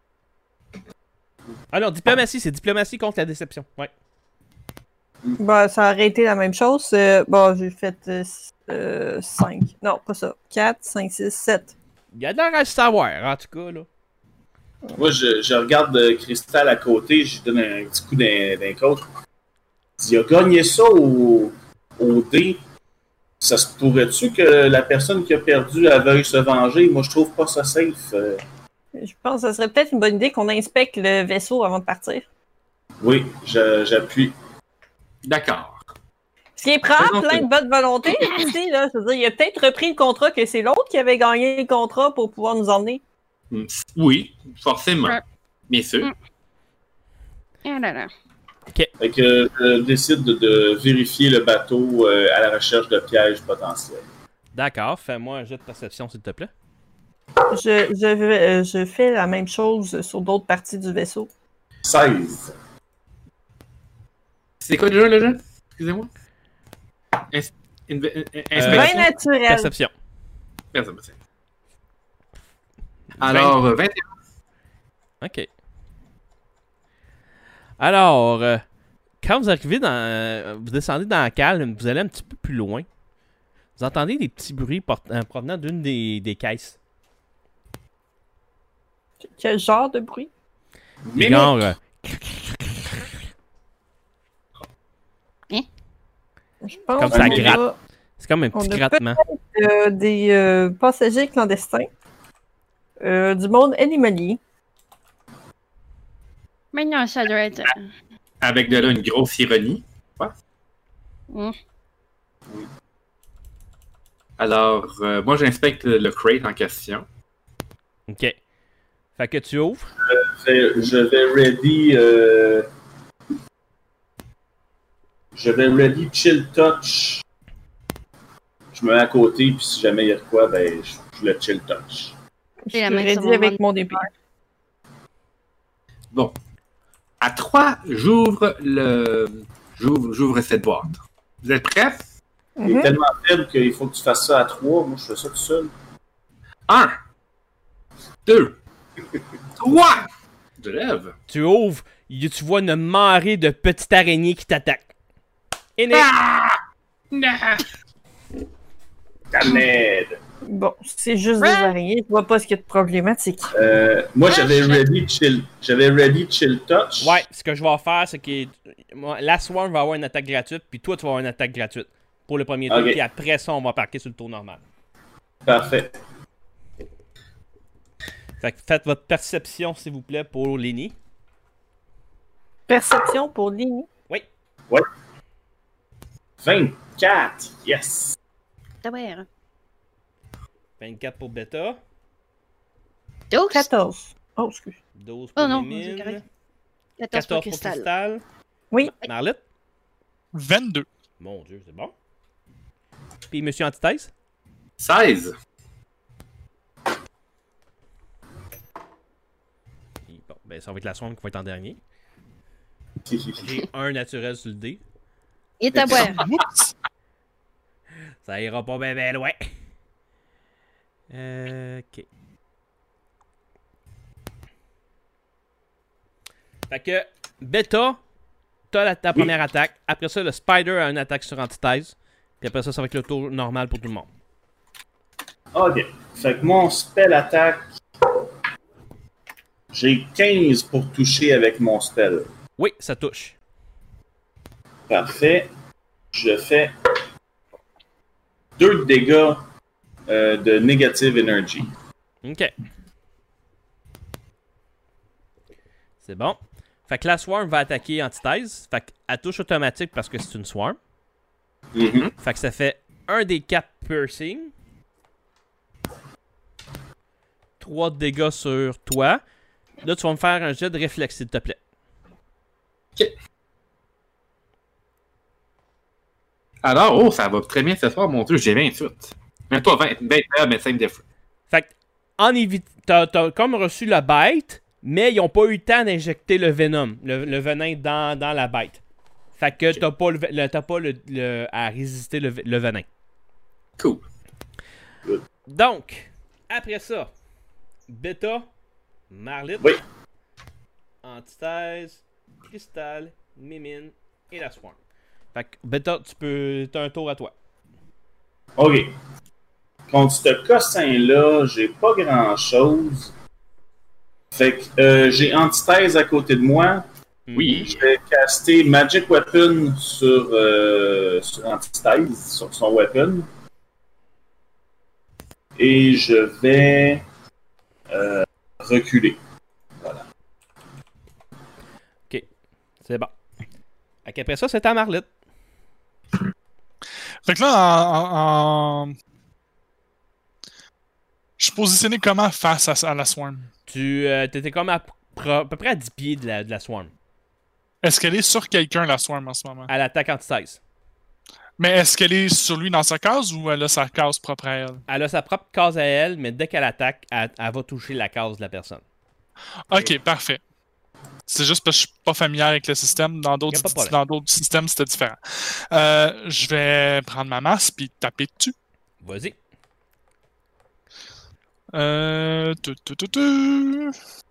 Ah non, diplomatie, c'est diplomatie contre la déception. Ouais. Bah, ça aurait été la même chose. Euh, bon, j'ai fait euh, cinq. Non, pas ça. quatre, cinq, six, sept. Il y a de l'air à le savoir, en tout cas, là. Moi, je, je regarde euh, Cristal à côté, je lui donne un petit coup d'un d'un côte. Il a gagné ça au, au dé. Ça se pourrait-tu que la personne qui a perdu elle veuille se venger? Moi, je trouve pas ça safe. Euh... Je pense que ce serait peut-être une bonne idée qu'on inspecte le vaisseau avant de partir. Oui, je, j'appuie. D'accord. Ce qui est probable, Faisons plein ça. de bonne volonté ici, là. C'est-à-dire, il a peut-être repris le contrat que c'est l'autre qui avait gagné le contrat pour pouvoir nous emmener. Mm, Oui, forcément. Ouais. Bien sûr. Mm. Ah là là. Fait que je décide de, de vérifier le bateau euh, à la recherche de pièges potentiels. D'accord, fais-moi un jet de perception, s'il te plaît. Je, je, vais- euh, je fais la même chose sur d'autres parties du vaisseau. seize. C'est quoi déjà le jeu? Excusez-moi. Ins- inve- in- Euh, Inspection. Bien naturel. Perception. Merci, merci. Alors, euh, vingt et un. OK. Alors, euh, quand vous arrivez dans... euh, vous descendez dans la cale, vous allez un petit peu plus loin. Vous entendez des petits bruits port- euh, provenant d'une des, des caisses. Quel genre de bruit? Mais Genre... euh, Je pense Comme ça qu'on gratte. a, c'est comme un On petit a grattement. euh, des euh, passagers clandestins, euh, du monde animalier. Mais non, ça doit être. avec de là une grosse ironie. Mm. Alors, euh, moi, j'inspecte le, le crate en question. OK. Fait que tu ouvres. Je vais, je vais ready. Euh... Je vais ready chill touch. Je me mets à côté, puis si jamais il y a de quoi, ben, je, je le chill touch. Je J'ai suis la main sur ready mon avec ventre. mon épée. Bon. À trois, j'ouvre le. J'ouvre, j'ouvre cette boîte. Vous êtes prêts? Il est Mhm. tellement faible qu'il faut que tu fasses ça à trois. Moi, je fais ça tout seul. Un, deux, trois! Je lève. Tu ouvres. y- Tu vois une marée de petites araignées qui t'attaquent. Et Nick, Ah! Non! Caned. Bon, c'est juste des araignées. Je vois pas ce qu'il y a de problématique. Euh, moi, j'avais ready chill. J'avais ready chill touch. Ouais, ce que je vais faire, c'est que moi, la Swarm va avoir une attaque gratuite, puis toi, tu vas avoir une attaque gratuite pour le premier tour, Ok. puis après ça, on va parquer sur le tour normal. Parfait. Fait que faites votre perception, s'il vous plaît, pour Lenny. Perception pour Lini. vingt-quatre. Yes. D'abord. vingt-quatre pour Beta, douze. quatorze. Oh, excuse. douze pour Oh non, Mimine, c'est correct. quatorze pour quatorze pour Cristal. Cristal. Oui. Marlette? vingt-deux. Mon Dieu, c'est bon. Puis Monsieur Antithèse? seize. Puis, bon, ben ça va être la Swarm qui va être en dernier. J'ai un naturel sur le dé. Et à boire. Oups! Ça ira pas bien ben loin. Euh, ok. Fait que, Beta, t'as la, ta Oui. première attaque. Après ça, le Spider a une attaque sur Antithèse. Puis après ça, ça va être le tour normal pour tout le monde. Ok. Fait que mon spell attaque. J'ai quinze pour toucher avec mon spell. Oui, ça touche. Parfait. Je fais deux dégâts euh, de negative energy. Ok. C'est bon. Fait que la Swarm va attaquer Antithèse. Fait qu'elle touche automatique parce que c'est une Swarm. Mhm. Fait que ça fait un des quatre piercing. trois de dégâts sur toi. Là, tu vas me faire un jet de réflexe, s'il te plaît. Alors, oh, ça va très bien ce soir, mon Dieu, j'ai vingt-huit. Même pas vingt, vingt-neuf, mais cinq different. Fait que, en évite, t'as, t'as comme reçu la bête, mais ils ont pas eu le temps d'injecter le venom, le, le venin dans, dans la bête. Fait que t'as pas, le, le- t'as pas le, le- à résister le, le venin. Cool. Donc, après ça, Beta, Marlette, Oui. Antithèse, Cristal, Mimine et la Swarm. Fait que, Beta, tu peux. T'as un tour à toi. Ok. Contre ce cossin-là, j'ai pas grand-chose. Fait que euh, j'ai Antithèse à côté de moi. Oui. Je vais caster Magic Weapon sur, euh, sur Antithèse, sur son weapon. Et je vais euh, reculer. Voilà. Ok, c'est bon. Fait qu'après ça, c'est à Marlette. Fait que là, en, en, en... je suis positionné comment face à, à la Swarm? Tu euh, t'étais comme à, à peu près à dix pieds de la, de la Swarm. Est-ce qu'elle est sur quelqu'un, la Swarm, en ce moment? À l'attaque anti-seize. Mais est-ce qu'elle est sur lui dans sa case ou elle a sa case propre à elle? Elle a sa propre case à elle, mais dès qu'elle attaque, elle, elle va toucher la case de la personne. Ok, parfait. C'est juste parce que je suis pas familier avec le système. Dans d'autres, Y a pas de problème. dans d'autres systèmes, c'était différent. Euh, je vais prendre ma masse puis taper dessus. Vas-y. Euh... tu, tu, tu, tu.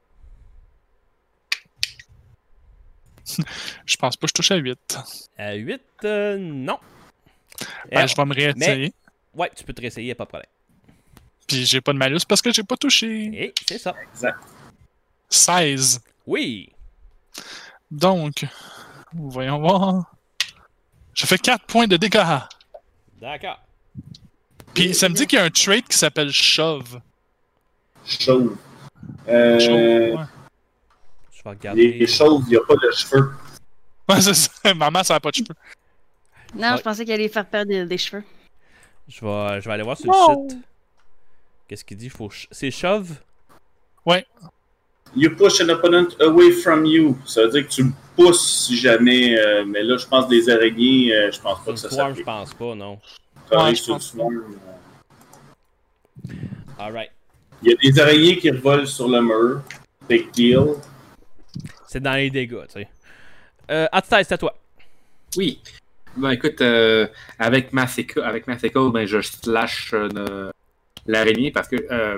Je pense pas que je touche à huit. À huit, euh, non. Ben, Euh, je vais me réessayer. Ouais, tu peux te réessayer, pas de problème. Puis j'ai pas de malus parce que j'ai pas touché. Et c'est ça. Exact. seize. Oui. Donc, voyons voir. Je fais quatre points de dégâts. D'accord. Puis ça me dit qu'il y a un trait qui s'appelle Shove. Chauve. Euh, Shove, ouais. Je vais regarder. les chauves, il n'y a pas de cheveux. Ouais, c'est ça. Maman, ça a pas de cheveux. Non, Ouais. je pensais qu'elle allait faire perdre des, des cheveux. Je vais, je vais aller voir sur Wow. le site. Qu'est-ce qu'il dit? Faut ch- C'est shove? You push an opponent away from you. Ça veut dire que tu le pousses si jamais. Euh, mais là, je pense des araignées, euh, je pense pas Une que ça swarm, je s'applique. pense pas, non. Pareil Ouais, je sur pense le swarm, euh, Alright. Il y a des araignées qui revolent sur le mur. Big deal. C'est dans les dégâts, tu sais. Euh, Anti-Test, c'est à toi. Oui. Ben écoute, euh, avec Massacre, avec Massacre, ben je slash euh, l'araignée parce que euh,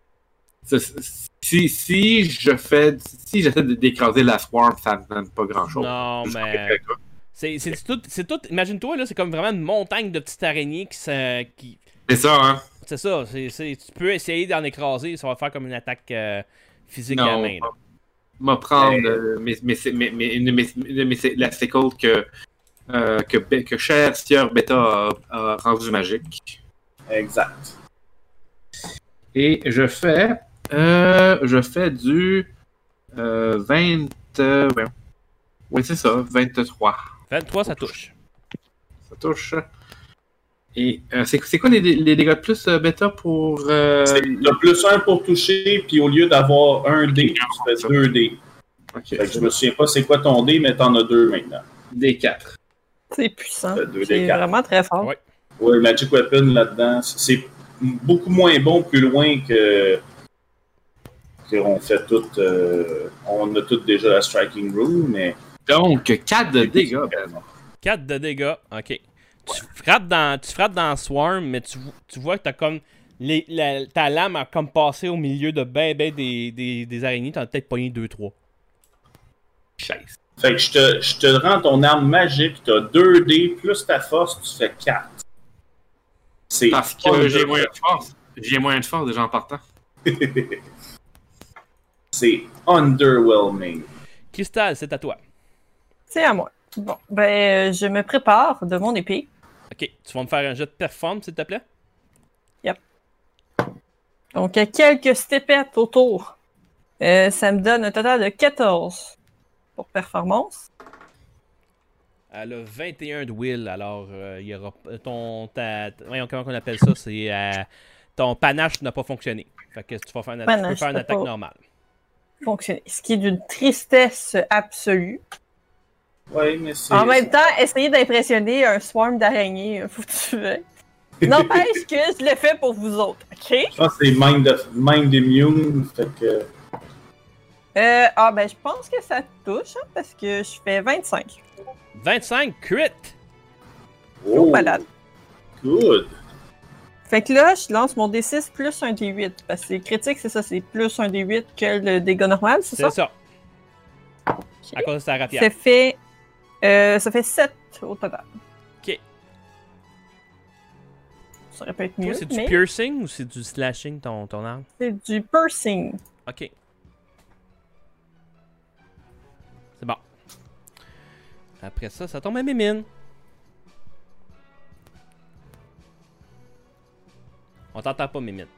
si, si je fais si j'essaie de d'écraser la swarm, ça ne donne pas grand chose. Non, mais. C'est c'est tout, c'est tout. Imagine-toi, là, c'est comme vraiment une montagne de petites araignées qui. se- qui C'est ça, hein? c'est ça, c'est, c'est- tu peux essayer d'en écraser, ça va faire comme une attaque euh, physique à la Non, main. là. m'a prendre euh, mes, mes, mes, mes, une de mes, une de mes- la séquelle que, euh, que, Be- que Cher Sieur Beta a, a rendu magique. Exact. Et je fais euh, je fais du euh, vingt euh, ouais. Oui, c'est ça, vingt-trois. vingt-trois, ça touche. Ça touche. Et euh, c'est, c'est quoi les, les dégâts de plus, euh, Beta, pour... Euh... C'est- T'as plus un pour toucher, puis au lieu d'avoir un dé, tu fais deux dés. Ok, Fait que je me souviens pas c'est quoi ton dé, mais t'en as deux maintenant. D quatre. C'est puissant. Euh, deux C'est des quatre. vraiment très fort. Ouais. Ouais, Magic Weapon là-dedans, c'est beaucoup moins bon plus loin que qu'on fait tout. Euh, on a tout déjà la Striking Room, mais. Donc, quatre de dégâts. Ben. quatre de dégâts, ok. Tu frappes dans, tu frappes dans Swarm, mais tu, tu vois que t'as comme. Les, la- ta lame a comme passé au milieu de ben ben des, des, des araignées, t'en as peut-être pogné deux trois. Chaise. Fait que je te, je te rends ton arme magique, t'as deux dés plus ta force, tu fais quatre. C'est Parce que under- j'ai moins de force. J'ai moins de force déjà en partant. C'est underwhelming. Crystal, c'est à toi. C'est à moi. Bon, ben, euh, je me prépare de mon épée. Ok, tu vas me faire un jet de perform, s'il te plaît. Donc, euh, quelques stepettes autour. Euh, ça me donne un total de quatorze pour performance. Elle a vingt et un de will, alors euh, il y aura ton. Ta, ta- voyons comment on appelle ça, c'est. euh, ton panache n'a pas fonctionné. Fait que tu vas faire une, tu peux Panache faire une n'a attaque pas- normale. Fonctionner. Ce qui est d'une tristesse absolue. Ouais, mais c'est. En même temps, essayer d'impressionner un swarm d'araignées, faut que tu veuilles. N'empêche que je le fais pour vous autres, ok? Je pense que c'est Mind, of- Mind Immune. Fait que. Euh, ah ben, je pense que ça touche, hein, parce que je fais vingt-cinq. vingt-cinq, crit! Oh, malade. Good. Fait que là, je lance mon D six plus un D huit. Parce que c'est critique, c'est ça, c'est plus un D huit que le dégât normal, c'est C'est ça? ça. À cause de sa rapière. Ça fait, euh, ça fait sept au total. Ok. Ça aurait pu être Toi, mieux, c'est du mais piercing ou c'est du slashing ton, ton arme? c'est du piercing. Ok. C'est bon. après ça, ça tombe à Mimine. On t'entend pas, Mimine.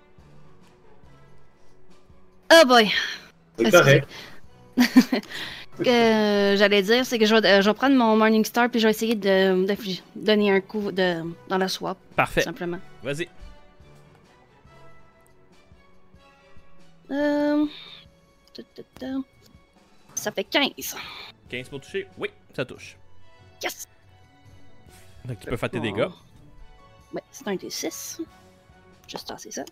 Oh boy! C'est correct. Ce que j'allais dire, c'est que je vais, euh, je vais prendre mon Morning Star puis je vais essayer de, de donner un coup de, dans la swap, Parfait. tout simplement. Vas-y. Euh... ta, ta, ta. Ça fait quinze. quinze pour toucher. Oui, ça touche. Yes! Donc, tu peux faire tes dégâts. Ouais, c'est un D six. Juste tasser ça.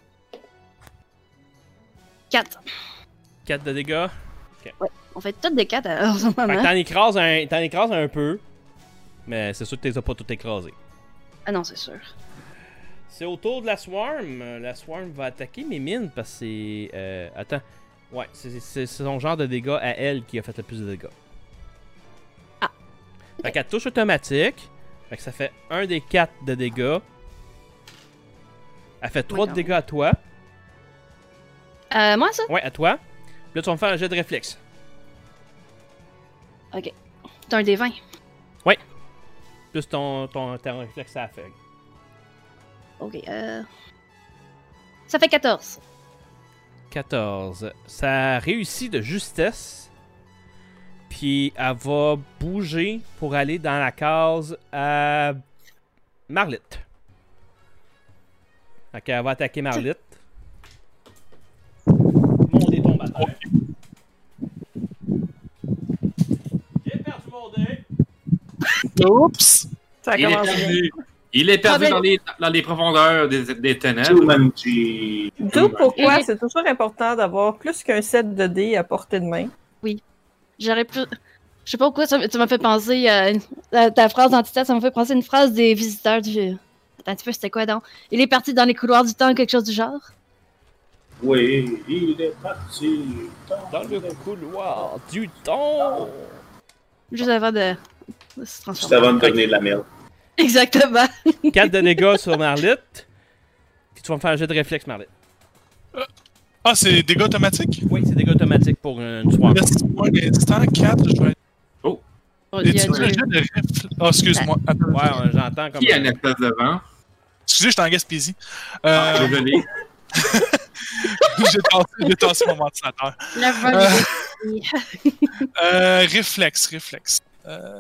quatre. quatre de dégâts. On fait toutes des quatre à en ce Fait que moment. t'en écrases un, t'en écrases un peu. Mais c'est sûr que t'es pas tout écrasé. Ah non, c'est sûr. C'est au tour de la Swarm. Euh, La Swarm va attaquer Mimine parce que c'est. Euh, attends. Ouais, c'est, c'est, c'est son genre de dégâts à elle qui a fait le plus de dégâts. Ah. Fait qu'elle touche automatique. Fait que ça fait un des quatre de dégâts. Elle fait trois Ouais, de dégâts à toi. Euh, moi, ça? Ouais, à toi. Puis là, tu vas me faire un jet de réflexe. Ok. C'est un D vingt. Plus ton, ton, ton réflexe à la feuille. Ok, euh... Ça fait quatorze. quatorze. Ça réussit de justesse. Puis elle va bouger pour aller dans la case à Marlitt. Fait qu'elle va attaquer Marlitt. Mon dé tombe à terre. J'ai perdu mon dé. Oups! Ça a Il est commencé. perdu. Il est perdu Ah, ben- dans les, dans les profondeurs des, des ténèbres. Jumanji. D'où pourquoi Et- c'est toujours important d'avoir plus qu'un set de dés à portée de main. J'aurais plus... Je sais pas pourquoi ça, m- tu m'as fait penser à, une- à ta phrase d'entité, ça m'a fait penser à une phrase des visiteurs du... Attends un petit peu, c'était quoi donc? Il est parti dans les couloirs du temps, quelque chose du genre? Oui, il est parti. Dans le couloir du temps. Juste avant de, de se Juste transformer. avant de devenir de la merde. Exactement. quatre de dégâts sur Marlitt. Puis tu vas me faire un jet de réflexe, Marlitt. Ah, c'est dégâts automatiques? Oui, c'est dégâts automatiques pour une Swarm. Laisse-moi un instant, quatre, je vais... Oh, Et il y a tu veux du- un jet de réflexe? Ah, excuse-moi. Attends. Ouais, ouais, j'entends comme. Qui a un- une espèce de vent? Excusez, j'étais en Gaspésie. Ah, Euh, désolé. j'ai tassé, j'ai tassé mon ventilateur. La vague Euh. de- Euh, réflexe, réflexe. Euh...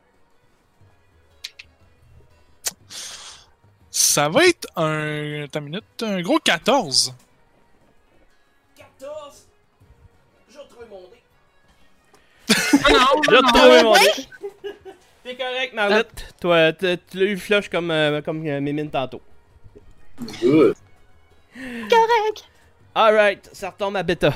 Ça va être un... Attends une minute. Un gros quatorze. quatorze. J'ai retrouvé mon dé. Ah non, J'ai retrouvé mon dé. T'es correct, Marlitt. Toi, t- tu l'as eu flush comme, euh, comme euh, Mimine tantôt. Good. Correct. Alright, ça retombe à Beta.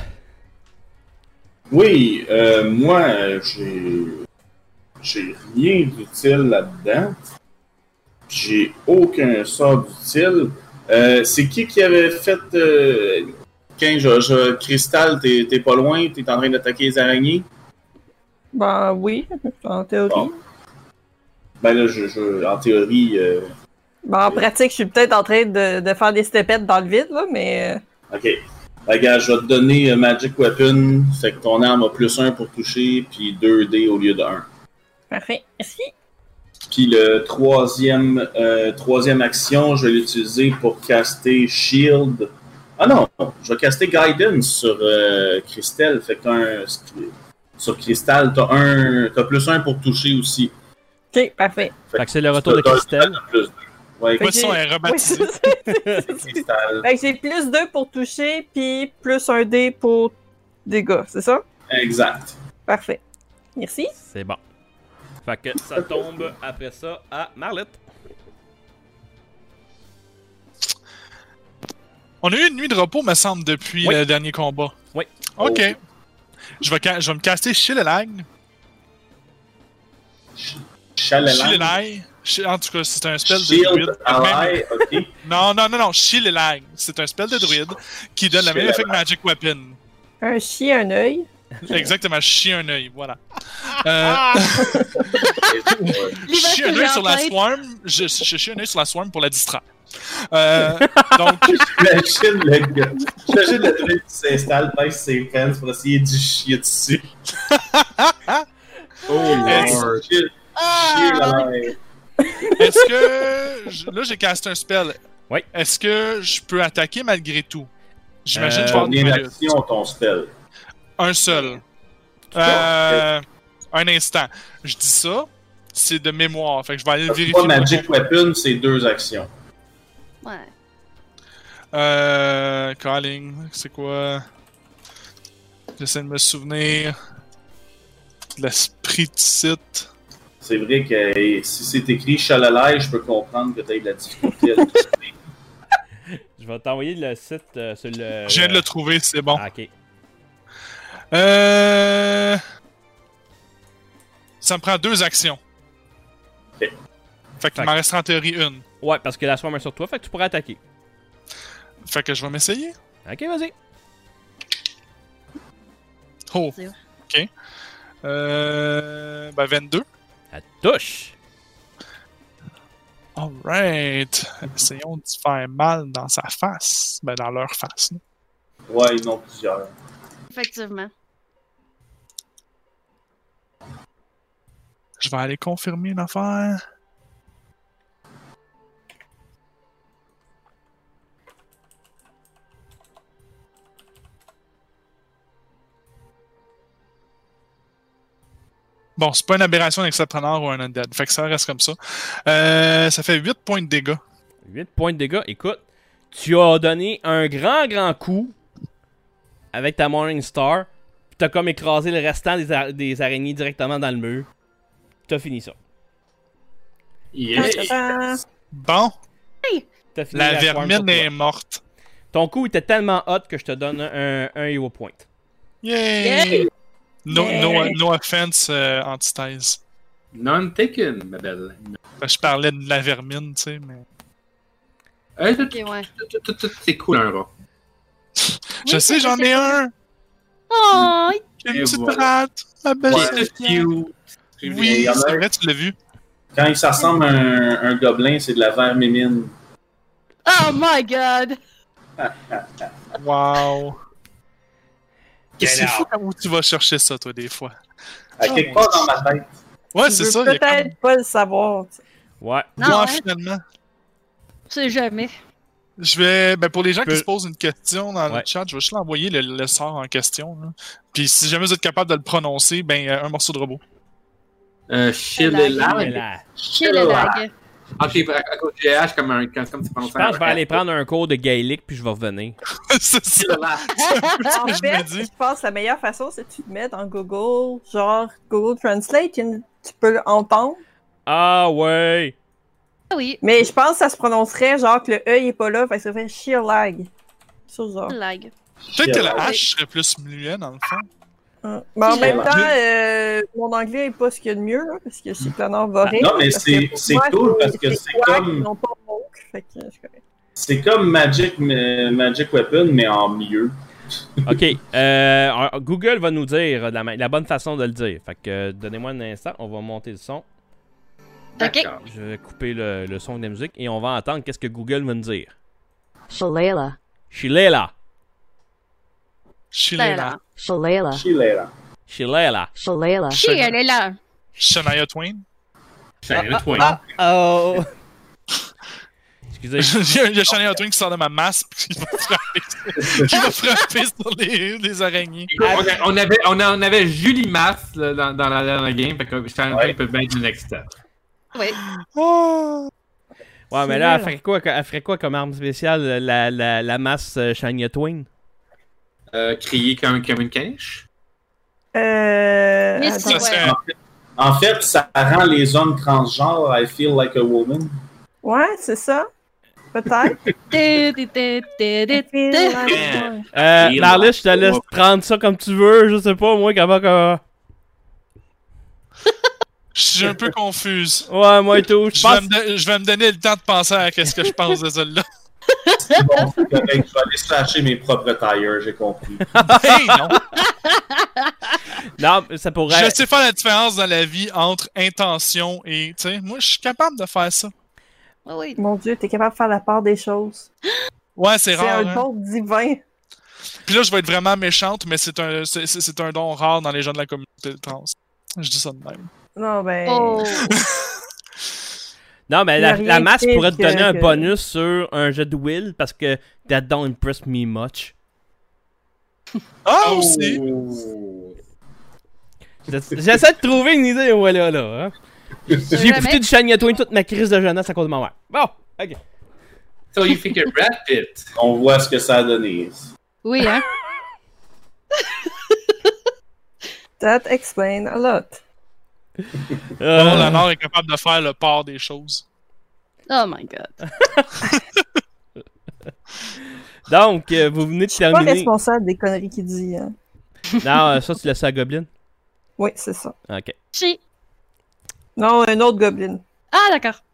Oui, euh, moi, euh, j'ai. J'ai rien d'utile là-dedans. J'ai aucun sort d'utile. Euh, c'est qui qui avait fait. Euh... Quand je, je- Cristal, t'es t'es pas loin, t'es en train d'attaquer les araignées? Ben oui, en théorie. Bon. Ben là, je, je- en théorie. Euh... Ben, en pratique, je suis peut-être en train de, de faire des stepettes dans le vide, là, mais... euh, Ok. Ben, gars, je vais te donner euh, Magic Weapon. Fait que ton arme a plus un pour toucher, puis deux dés au lieu de un. Parfait. Merci. Puis le troisième, euh, troisième action, je vais l'utiliser pour caster Shield. Ah non, je vais caster Guidance sur euh, Christelle. Fait que t'as un. Sur Crystal, t'as un. T'as plus un pour toucher aussi. Ok, parfait. Fait que c'est le retour de T'as- Christelle. t'as plus deux. Ouais, Fait que Poisson j'ai- est rebaptisé. Oui, c'est ça. Crystal. Fait que j'ai plus deux pour toucher, puis plus un dé pour dégâts, c'est ça? Exact. Parfait. Merci. C'est bon. Fait que ça tombe après ça à Marlitt. On a eu une nuit de repos, me semble, depuis Oui. le dernier combat. Oui. Ok. Je, vais ca- je vais me caster Shilelag. Shalelan. Shilelag. Shi- En tout cas, c'est un spell de Shield druide. Ally, ok. Non, non, non, non. Shilelag. C'est un spell de druide qui donne le même effet que Shilelag. Magic Weapon. Un chien, un œil. Exactement, chie un œil, voilà. Euh, je chie un œil sur la swarm, je, je chie un œil sur la swarm pour la distraire. Euh, donc, J'imagine le gars. J'imagine le truc qui s'installe, baisse ses pants pour essayer d'y chier dessus. Oh, Yes. Lord. Shit. là, j'ai casté un spell. Oui. Est-ce que je peux attaquer malgré tout? J'imagine Euh, que je vais avoir Combien une minute. d'actions ton spell? Un seul. Euh, un instant. Je dis ça, c'est de mémoire. Fait que je vais aller le Parce que vérifier. moi, pour Magic Weapon, c'est deux actions. Ouais. Euh. Calling, c'est quoi? J'essaie de me souvenir. De l'esprit de site. C'est vrai que eh, si c'est écrit Chalalai, je peux comprendre que tu as de la difficulté à le trouver. Je vais t'envoyer le site euh, sur le. Je viens de le trouver, c'est bon. Ah, ok. Euh. Ça me prend deux actions. Ok. Fait qu'il Fait m'en que- restera en théorie une. Ouais, parce que la swarm est sur toi, fait que tu pourrais attaquer. Fait que je vais m'essayer. Ok, vas-y. Oh. C'est vrai. Ok. Euh. Ben vingt-deux. Elle touche. Alright. Essayons de faire mal dans sa face. Ben dans leur face. là. Ouais, ils en ont plusieurs. Effectivement. Je vais aller confirmer l'affaire. Bon, c'est pas une aberration extraordinaire ou un undead. Fait que ça reste comme ça. Euh, ça fait huit points de dégâts. huit points de dégâts. Écoute, tu as donné un grand, grand coup avec ta Morning Star. Puis t'as comme écrasé le restant des, ar- des araignées directement dans le mur. T'as fini ça. Yes. Euh, Bon, T'as fini la swarm vermine sur toi. est morte. Ton coup était tellement hot que je te donne un, un hero point. Yay! No, no, Yay! no offense, euh, antithèse. None taken, ma belle. Ben, je parlais de la vermine, tu sais, mais... Euh, tout, Ok, ouais. tout, tout, tout, c'est cool, un rat. Je sais, j'en ai un! Oh! Une Et petite voilà. rate! Ma belle Ouais, Cynthia. c'est cute. Oui, Il y en a c'est un- vrai, tu l'as vu. Quand il s'assemble à un, un gobelin, c'est de la vermine. Oh my god! Wow! Get C'est fou out. comme où tu vas chercher ça, toi, des fois. À Oh, quelque mon part dans ma tête. Ouais, tu c'est veux ça. Il y a peut-être comme... pas le savoir. tu sais. Ouais. Non, Ouais, hein? finalement. Tu sais jamais. Je vais... Ben, pour les gens Je peux- qui se posent une question dans Ouais. le chat, je vais juste l'envoyer le, le sort en question. Là. Puis si jamais vous êtes capable de le prononcer, ben, euh, un morceau de robot. Euh, Shillelag. Mais là, Chez le lag. Ok, à, à cause du H comme un. Comme, comme tu penses je pense que je vais aller prendre un cours de gaélique puis je vais revenir. c'est ça. Shillelag. En je me fait, dis. je pense que la meilleure façon, c'est que tu te mets dans Google, genre Google Translate, tu tu peux entendre. Ah ouais! Ah oui, Mais je pense que ça se prononcerait genre que le E il est pas là, fait que ça fait sheer lag. Ça, genre. lag. Peut-être que le Ouais. H serait plus muet, dans le fond. Hum. Mais en Si même j'avais- temps, euh, mon anglais est pas ce qu'il y a de mieux, là, parce que je sais que l'honneur va rire. Non, mais parce c'est- que pour c'est moi, cool parce que c'est quack, comme- non pas woke, fait que je suis correct. C'est comme Magic, mais- Magic Weapon, mais en mieux. Ok, euh, Google va nous dire la, ma- la bonne façon de le dire. Fait que euh, donnez-moi un instant, on va monter le son. D'accord. Je vais couper le, le son de la musique et on va entendre qu'est-ce que Google va nous dire. Shalala, Shilela. Shillelagh. Shalala, Chilera. Shilela. Shalala, Chi, elle est là. Shania Twain. C'est le twin. Oh! Excusez. Il y a- il y a Shania Twain qui sort de ma masse puis qui va frapper, qui va frapper sur les, les araignées. Écoute, on, a- on avait, on, a- on avait Julie Masse là, dans, dans, la, dans la game, fait que Shania Ouais. peut bien être le next step. Oui. Oh! Ouais, mais là, elle ferait quoi, elle ferait quoi comme arme spéciale, la, la, la masse euh, Shania Twain? Euh, crier comme, comme une caniche. Euh. Mais attends. c'est- Ça serait... En fait, ça rend les hommes transgenres I feel like a woman. Ouais, c'est ça. Peut-être. Té, té, té, té, té, té. Yeah. Euh, Et Marlis, je te là, laisse on va- prendre ça comme tu veux, je sais pas, moi, comment que... Je suis un peu confuse. Ouais, moi et tout, je Je vais, pense... me don- je vais me donner le temps de penser à qu'est-ce que je pense de celle-là. C'est bon, c'est correct. Je vais aller slasher mes propres tires, j'ai compris. Hey, non! Non, ça pourrait... Je sais faire la différence dans la vie entre intention et... Tu sais, moi, je suis capable de faire ça. Oui, oui. Mon Dieu, t'es capable de faire la part des choses. Ouais, c'est C'est rare. un hein. don divin. Puis là, je vais être vraiment méchante, mais c'est un, c'est, c'est- c'est un don rare dans les gens de la communauté trans. Je dis ça de même. Non, ben. Oh. Non, mais Il y a la, rien la masse de pourrait te pire donner que- un que- bonus sur un jet de will parce que that don't impress me much. Ah, aussi! Oh. J'essaie de trouver une idée, voilà, là. Hein? J'ai Jamais. écouté du Shania Twain toute ma crise de jeunesse à cause de ma mère. Bon, ok. So you think you're Brad Pitt? On voit ce que ça a donné. Oui, hein? That explains a lot. Euh, Bon, la mort est capable de faire le part des choses. Oh my god. Donc, euh, vous venez de Je suis pas terminer. responsable des conneries qu'il dit. Hein. Non, euh, ça, tu laisses ça à Goblin. Oui, c'est ça. Ok. Chi. Non, un autre goblin. Ah, d'accord.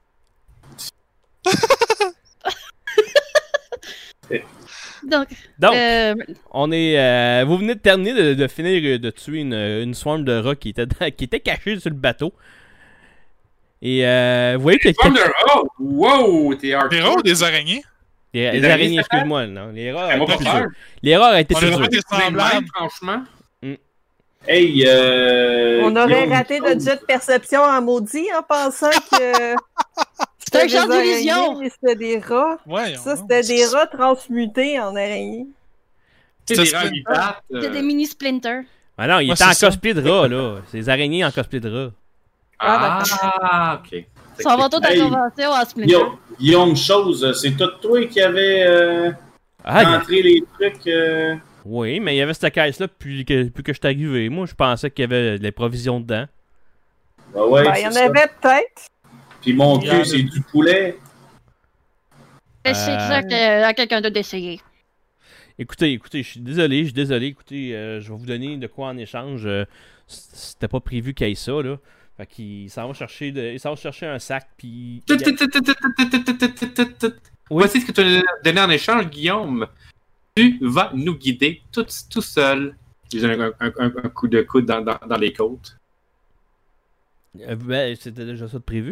Donc, Donc, euh, on est. euh, vous venez de terminer de, de finir euh, de tuer une, une swarm de rats qui était, dans- qui était cachée sur le bateau. Et euh, vous voyez que. Wonder, oh, wow, t'es Des hardcore. rats ou des araignées? Les, Les les araignées, araignées, ça excuse-moi, non. Les rats. Ça m'a étaient pas plus peur. durs. Les rats auraient été On plus les durs. a pas des C'est semblables. même, franchement. Hey, euh. On aurait Guillaume, raté notre jet de perception en maudit en pensant que. C'est un c'était genre des d'illusion. araignées, mais C'était des rats. Ouais. Ça, c'était des rats transmutés en araignées. C'est Ça des se rats peut. huit pattes. c'est euh, des mini splinters. Ah non, il Ouais, était en c'est ça. cosplay de rat, là. C'est des araignées en cosplay de rat. Ah, ok. Ils s'en vont tous à Hey. convention en splinter. Guillaume, Guillaume Chose, c'est tout toi qui avait euh, Ah, il- rentré les trucs. euh, oui, mais il y avait cette caisse-là depuis que, depuis que je suis arrivé. Moi, je pensais qu'il y avait des provisions dedans. Ben ouais, Ben, il c'est y en ça. avait peut-être. Puis mon Il y en a- cul, c'est du poulet. Et c'est Euh. ça que- à quelqu'un d'autre d'essayer. Écoutez, écoutez, je suis désolé, je suis désolé. Écoutez, euh, je vais vous donner de quoi en échange. Euh, c- C'était pas prévu qu'il y ait ça, là. Fait qu'il s'en va chercher, de, il s'en va chercher un sac, puis... Tut, tut, tut, tut, tut, tut, tut, tut, tut, tut, tut. Oui. Voici ce que tu as donné en échange, Guillaume. Tu vas nous guider tout, tout seul. Je donne un, un, un, un coup de coude dans, dans, dans les côtes. Euh, ben, c'était déjà ça de prévu.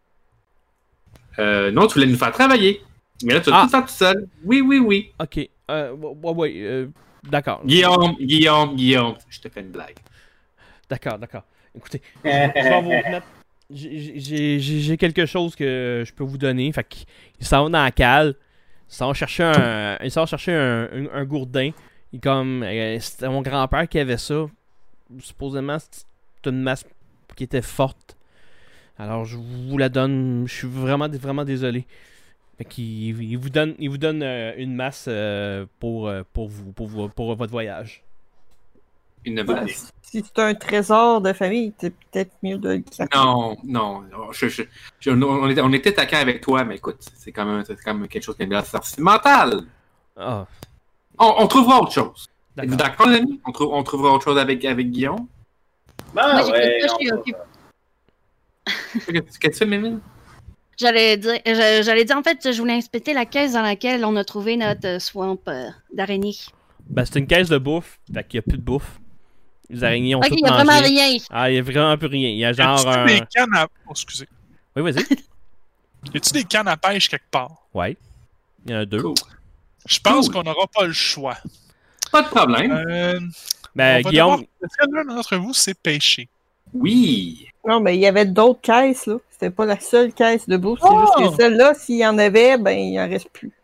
Euh, non, tu voulais nous faire travailler. Mais là, tu vas Ah. tout faire tout seul. Oui, oui, oui. Ok, euh, ouais, ouais, euh, d'accord. Guillaume, Guillaume, Guillaume. Je te fais une blague. D'accord, d'accord. Écoutez, je vais vous remettre... J'ai- J'ai j'ai- j'ai quelque chose que je peux vous donner. Fait qu'il s'en va dans la cale. Il s'en va chercher un, il s'en va chercher un, un, un gourdin. Il comme... euh, C'était mon grand-père qui avait ça. Supposément, c'est une masse qui était forte. Alors, je vous la donne. Je suis vraiment, vraiment désolé. Fait qu'il il vous donne, il vous donne euh, une masse euh, pour, euh, pour vous, pour, vous- pour votre voyage. Une Ben, blague. si c'est un trésor de famille, c'est peut-être mieux de le craquer. Non, non. Je, je, je- on, était, on était taquin avec toi, mais écoute, c'est quand même, c'est quand même quelque chose qui est bien sentimental. Ah, On, on trouvera autre chose. Êtes-vous d'accord. d'accord, les amis? On, trou- on trouvera autre chose avec, avec Guillaume. Ben Moi, j'ai ouais, quelque chose on qui va- occupe. Qu'est-ce que tu fais, Mémine? J'allais dire, je- j'allais dire, en fait, je voulais inspecter la caisse dans laquelle on a trouvé notre euh, swamp euh, d'araignée. Ben, c'est une caisse de bouffe. Fait qu'il n'y a plus de bouffe. Les araignées ont Ok, tout il y a mangé. vraiment rien. Ah, il y a vraiment plus rien. Il y a Y genre a-tu un... des cannes à... Oh, excusez. Oui, vas-y. Y a-tu des cannes à pêche quelque part? Ouais. Il y en a deux. Cool. Je pense Cool. qu'on n'aura pas le choix. Pas de problème. Euh, Ben, on va Guillaume... devoir- Est-ce que l'un d'entre vous sait pêcher? Oui. Non, mais il y avait d'autres caisses, là. C'était pas la seule caisse de bouffe. C'est Oh! juste que celle-là, s'il y en avait, ben, il en reste plus.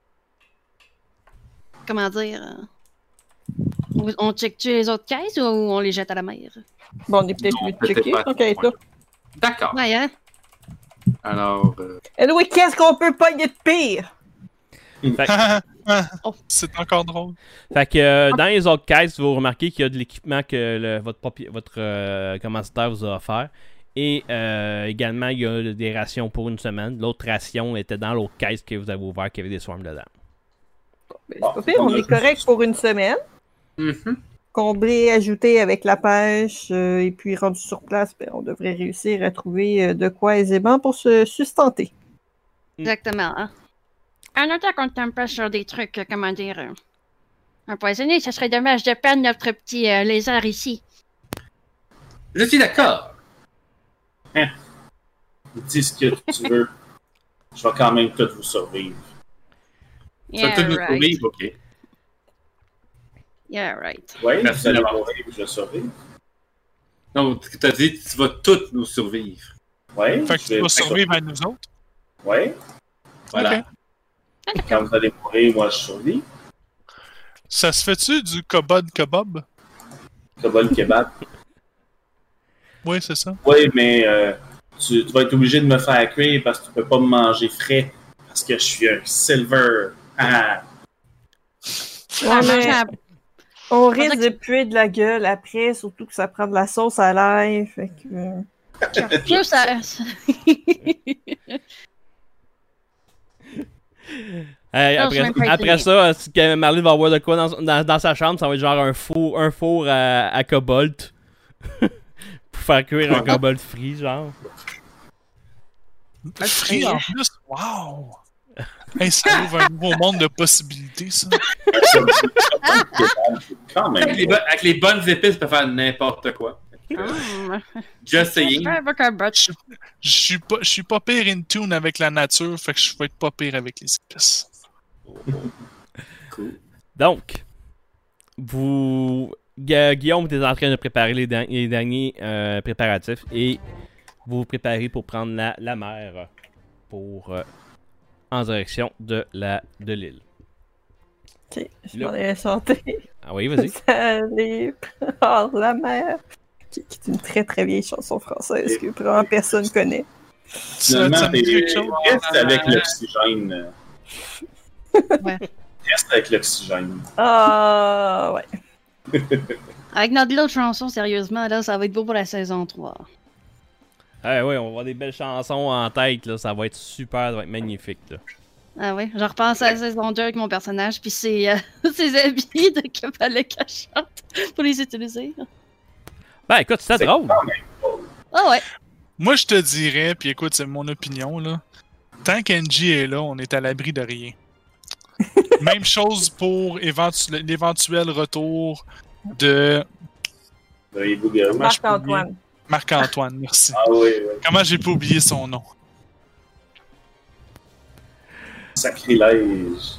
Comment dire? euh, On, on check-tu les autres caisses ou on les jette à la mer? Bon, on est peut-être Non, mieux de peut-être checker. pas. Ok, là. D'accord. Ouais, hein? Alors, euh, Anyway, qu'est-ce qu'on peut pogner de pire? Oh. C'est encore drôle. Fait que euh, dans les autres caisses, vous remarquez qu'il y a de l'équipement que le- votre, papier, votre euh, commanditaire vous a offert. Et euh, également, il y a des rations pour une semaine. L'autre ration était dans l'autre caisse que vous avez ouvert, qui avait des swarms dedans. Ben, c'est pas pire, on est correct pour une semaine. mhm. Comblé, ajouté avec la pêche, euh, et puis rendu sur place, ben, on devrait réussir à trouver euh, de quoi aisément pour se sustenter. Exactement, hein? En autant qu'on tombe pas sur des trucs, euh, comment dire, euh, empoisonnés, ça serait dommage de perdre notre petit euh, lézard ici. Je suis d'accord. Dis ce que tu veux. Je vais quand même tout vous survivre. Ça va Yeah, tout nous right. trouver, ok. Yeah, right. Oui, Merci vous allez d'avoir- mourir, je vais survivre. Non, tu as dit, tu vas toutes nous survivre. Ouais. Fait que je tu vais- vas survivre à nous autres. Ouais. Voilà. Ok. Quand vous allez mourir, moi, je survis. Ça se fait-tu du kebab kebab? Kebab kebab. Oui, c'est ça. Oui, mais euh, tu, tu vas être obligé de me faire cuire parce que tu peux pas me manger frais. Parce que je suis un silver. Ah. Ouais, mais Ah, on pensais risque que- de puer de la gueule après, surtout que ça prend de la sauce à l'ail. Fait que. euh, Plus ça. Hey, Non, après, j'ai même pas après essayé. ça, si que Marley va avoir de quoi dans, dans, dans sa chambre, ça va être genre un four, un four à, à cobalt. Pour faire cuire un cobalt frit, genre. Free en plus. Wow! Hey, ça ouvre un nouveau monde de possibilités, ça. Quand Avec les, même. bo- avec les bonnes épices, tu peux faire n'importe quoi. Hum. Just saying. Avec un botch. Je suis pas, je suis pas pire in tune avec la nature, fait que je vais être pas pire avec les épices. Donc, vous. Gu- Guillaume est en train de préparer les, der- les derniers euh, préparatifs et vous vous préparez pour prendre la, la mer pour, euh, en direction de la de l'île. Ok, je m'en ai chanté. Ah oui, vas-y. Aller par la mer. Qui, qui est une très très vieille chanson française que probablement personne connaît. Ça, Finalement, ça me dit t'es- quelque chose? reste avec l'oxygène. Ouais. Reste avec l'oxygène. Ah ouais. Avec notre autre chanson, sérieusement, là, ça va être beau pour la saison trois. Ah oui, on va avoir des belles chansons en tête, là. Ça va être super, ça va être magnifique, là. Ah oui, je repense à la saison deux avec mon personnage, puis c'est euh, ses habits de que fallait qu'elle chante pour les utiliser. Ben écoute, c'était C'est drôle. quand même Ah ouais. Moi, je te dirais, puis écoute, c'est mon opinion, là. Tant qu'Angie est là, on est à l'abri de rien. Même chose pour éventu- l'éventuel retour de Voyez-vous bien. Comment je peux Marc-Antoine. Marc-Antoine, merci. Ah oui, oui. Comment j'ai pas oublié son nom? Sacrilège.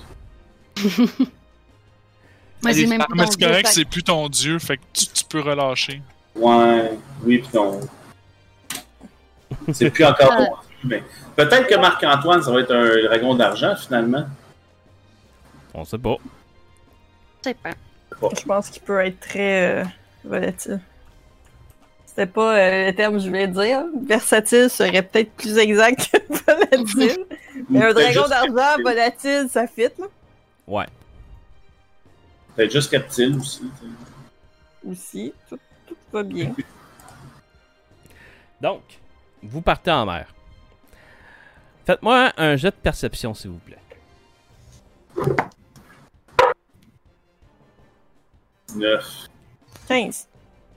Moi, j'ai même Ah, pas mais ton c'est dieu, correct, fait- c'est plus ton dieu, fait que tu, tu peux relâcher. Ouais, oui, pis non. C'est plus encore Ah. mon dieu, mais peut-être que Marc-Antoine, ça va être un dragon d'argent, finalement. On sait pas. Je sais pas. Je pense qu'il peut être très euh, volatile. C'était pas euh, le terme que je voulais dire. Versatile serait peut-être plus exact que volatile. Mais un Peut-être dragon juste d'argent, reptile. volatile, ça fit, là. Ouais. Peut-être juste reptile aussi. tu sais. Aussi. Tout, tout va bien. Donc, vous partez en mer. Faites-moi un jet de perception, s'il vous plaît. Neuf. quinze.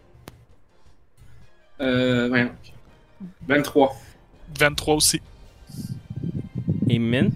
Euh, voyons. vingt-trois. vingt-trois aussi. Et Mine?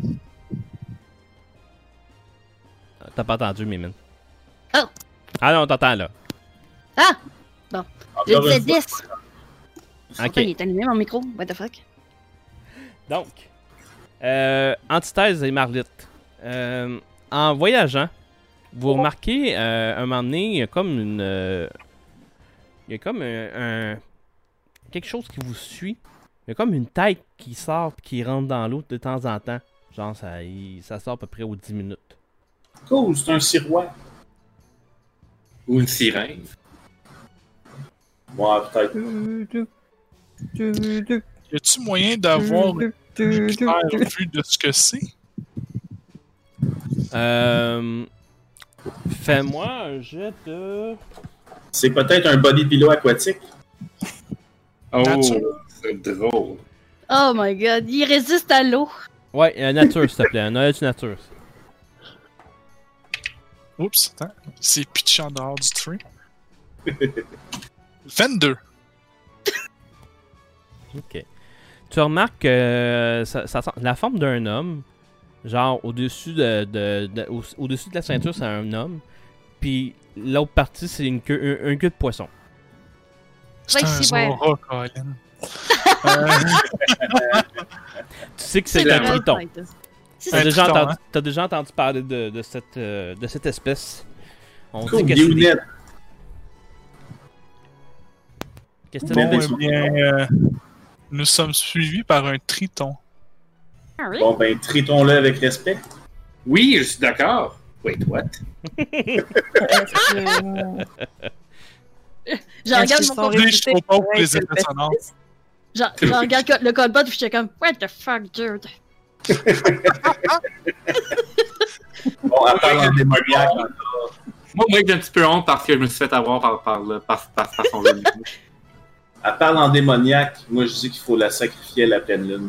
T'as pas entendu, Mimine? Oh. Ah non, t'entends là. Ah! J'ai Encore fait une fois, dix. Ok. Pourquoi il est allumé mon micro? What the fuck? Donc, euh, Antithèse et Marlite. Euh, en voyageant, vous remarquez, euh, un moment donné, il y a comme une... euh, il y a comme un, un- quelque chose qui vous suit. Il y a comme une tête qui sort et qui rentre dans l'eau de temps en temps. Genre, ça, il- ça sort à peu près aux dix minutes. Cool, c'est un sirois. Ou une sirène. Ouais, peut-être. Du, du, du, du, Y a-tu moyen d'avoir du, une du, du, claire du. vue de ce que c'est? Euh, Fais-moi un jet de... C'est peut-être un body pillow aquatique. Oh, Nature. c'est drôle. Oh my god, il résiste à l'eau. Ouais, euh, nature, s'il te plaît. Un knowledge nature. Oups, attends. C'est pitché en dehors du tree. vingt-deux. Ok. Tu remarques que euh, ça, ça sent- la forme d'un homme, genre au-dessus de, de, de- au, au-dessus de la ceinture, c'est un homme, puis l'autre partie, c'est une queue, un, un queue de poisson. C'est Ouais, un c'est vrai. Zora, Colin. Euh, Tu sais que c'est C'est un la- triton. C'est T'as Un déjà, triton, entendu, hein? t'as déjà entendu parler de, de, cette, euh, de cette espèce. On Cool, dit que c'est des... Unit. Qu'est-ce que bon, t'as Mais dit? eh bien, euh, nous sommes suivis par un triton. Ah oui? Bon, ben, traitons-le avec respect. Oui, je suis d'accord. Wait, what? Est-ce que- Je est-ce regarde qu'ils mon sont compte. Je suis réputés trop pauvre pour pour les être effets sonores. pacifistes? Je, je regarde co- le code bot, puis j'étais comme, what the fuck, dude? Bon, à part en démoniaque, Moi, moi, j'ai un petit peu honte parce que je me suis fait avoir par, par, le- par, par, par son jeu. à part en démoniaque, moi je dis qu'il faut la sacrifier à la pleine lune.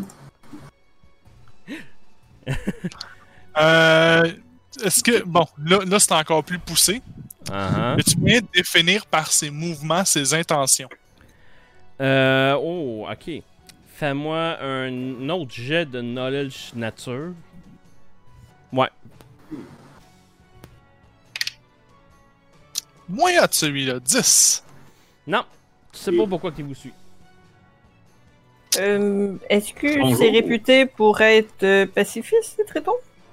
Euh, Est-ce que. Bon, là, là c'est encore plus poussé. Uh-huh. Mais tu viens de définir par ses mouvements ses intentions. Euh, oh, ok. Fais-moi un autre jet de knowledge nature. Ouais. Moyen de celui-là, dix. Non, tu sais pas pourquoi il vous suit. Euh, Est-ce que Bonjour. c'est réputé pour être euh, pacifiste, les traitons?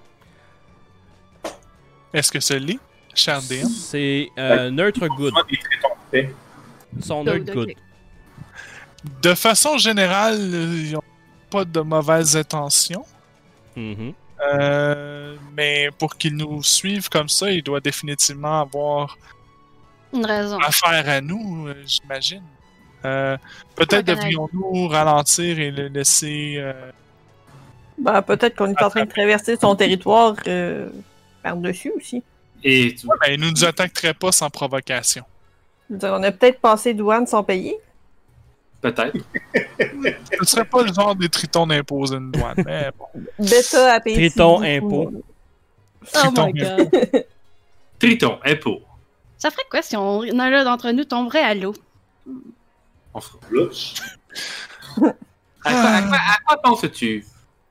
Est-ce que ce l'est, cher D M? C'est euh, neutre good. Souvent des traitons de paix. Ils sont Good, neutre good. ok. De façon générale, euh, ils n'ont pas de mauvaises intentions. Mhm. Euh, mais pour qu'ils nous suivent comme ça, il doit définitivement avoir Une raison. affaire à nous, euh, j'imagine. Euh, Peut-être Ouais, devrions-nous ralentir et le laisser. euh, Ben, peut-être qu'on est en train de traverser son territoire euh, par-dessus aussi. Et tu... Ben, il ne nous attaquerait pas sans provocation. Je veux dire, on a peut-être passé douane sans payer. peut-être. Ce ne serait pas le genre des tritons d'imposer une douane, mais bon. Bêta appétit. Triton beaucoup. impôt. Oh my god. Triton, impôt. Ça ferait quoi si on, l'un d'entre nous tomberait à l'eau? On fera- Louche. À quoi, à quoi, à quoi penses-tu?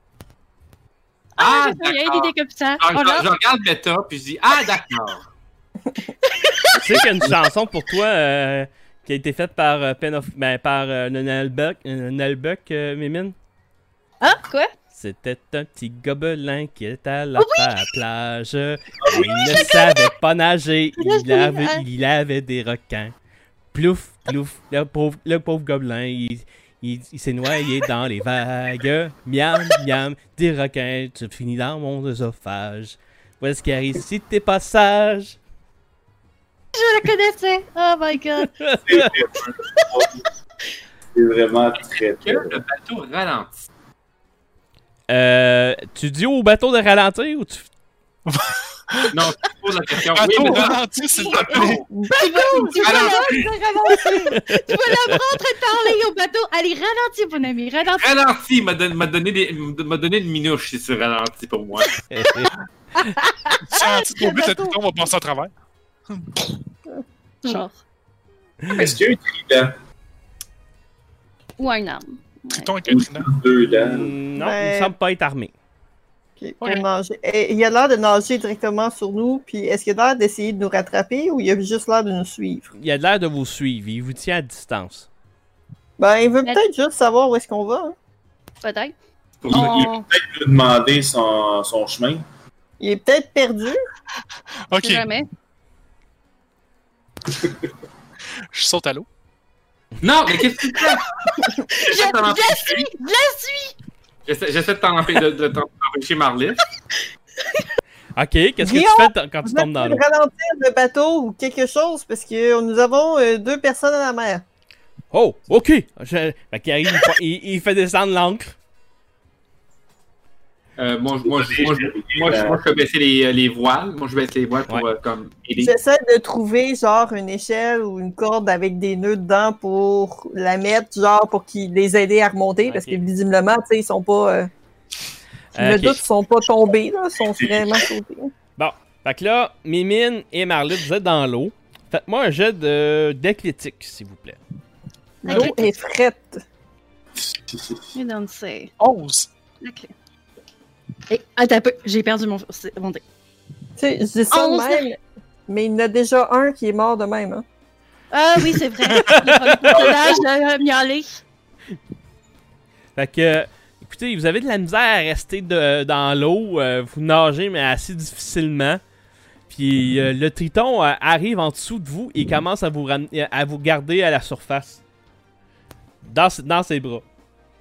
Ah, Ah, il y a une d'accord. idée comme ça. Ah, Oh je, là. je regarde Beta, puis je dis, ah, d'accord. Tu sais qu'il y a une chanson pour toi euh, qui a été faite par euh, Pen of... ben, par euh, le Nalbuck, euh, Nalbuck euh, Mimine. Ah, quoi? C'était un petit gobelin qui était à la pa- plage. Et il ne savait pas nager. Il avait, il avait des requins. Plouf, plouf. Le pauvre, le pauvre gobelin, il, il, il s'est noyé dans les vagues. Miam, miam. Des requins, tu finis dans mon œsophage. Voilà ce qui arrive si t'es pas sage. Je la connaissais. Oh my god. C'est vraiment très, Que très... le bateau ralentit. Euh, tu dis au bateau de ralentir ou tu... Non, tu poses la question. Attends, oui, mais là, ralentis, s'il te plaît. Tu vas, tu vas la, ralentis. tu vas la prendre en train de parler au bateau. Allez, ralentis, mon ami, ralentis. Ralentis m'a don- m'a donné, des- m'a donné une minouche si c'est ralenti pour moi. Si un petit but, le triton va passer à travers. Genre. Est-ce qu'il y a un trident? Ou un arme. Triton avec un Ou trident. deux dents? non, Ben- il semble pas être armé. Ok, Ok. pour nager. Et il a l'air de nager directement sur nous, puis est-ce qu'il a l'air d'essayer de nous rattraper ou il a juste l'air de nous suivre? Il a l'air de vous suivre. Il vous tient à distance. Ben, il veut Mais- peut-être juste savoir où est-ce qu'on va. hein. Peut-être. Pour ça, il- On... Je peux demander son, son chemin. Il est peut-être perdu. Ok, Jamais. je saute à l'eau. Non, mais qu'est-ce que tu fais? Je, J'essaie de t'en je la empêcher. suis! Je la suis! J'essaie j'essaie de t'en empê- de- de t'en empêcher, Marlis. Ok, qu'est-ce que tu Guillaume, fais t- quand tu Vous tombes dans êtes l'eau? ralentir le bateau ou quelque chose parce que nous avons euh, deux personnes à la mer. Oh, ok. Je... Fait qu'il arrive, il, il- il fait descendre l'ancre. Euh, moi, je- moi, je- moi, je- moi, je- moi, je peux baisser les, les voiles. Moi, je baisse les voiles pour Ouais. euh, comme aider. J'essaie de trouver genre une échelle ou une corde avec des nœuds dedans pour la mettre, genre pour qu'ils les aider à remonter parce Ok. que visiblement, tu sais, ils sont pas. Euh, je me Ok. doute qu'ils sont pas tombés, là, ils sont vraiment sautés. Fait que là, Mimine et Marlit, vous êtes dans l'eau. Faites-moi un jet de d'athlétique, s'il vous plaît. L'eau Ok. est frette. You don't say. onze. Ok. Et, attends un peu, j'ai perdu mon, c'est- mon dé. Tu sais, je dis ça de Onze. même, mais il y en a déjà un qui est mort de même. Hein. Ah oui, c'est vrai. Le premier personnage a miaulé. Fait que, écoutez, vous avez de la misère à rester de- dans l'eau. euh, vous nagez, mais assez difficilement. Puis euh, le triton euh, arrive en dessous de vous et commence à vous, ram- à vous garder à la surface. Dans, s- dans ses bras.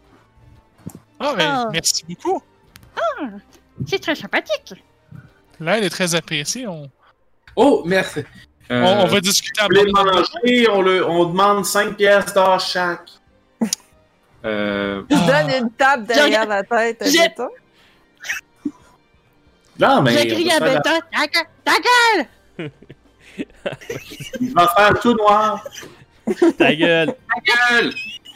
Ah, ben, Ah. merci beaucoup. C'est très sympathique. L'aide est très appréciée. On, Oh, merci. on, Euh, on va discuter à Vous voulez bord de manger, on, le, on demande cinq pièces d'or chaque. euh, Je donne une table derrière J'ai- la tête à j'ai- Béton. Non, mais. J'ai on crié peut à faire la- Béton. Ta gueule! Ta gueule! Il va faire tout noir. Ta gueule! gueule!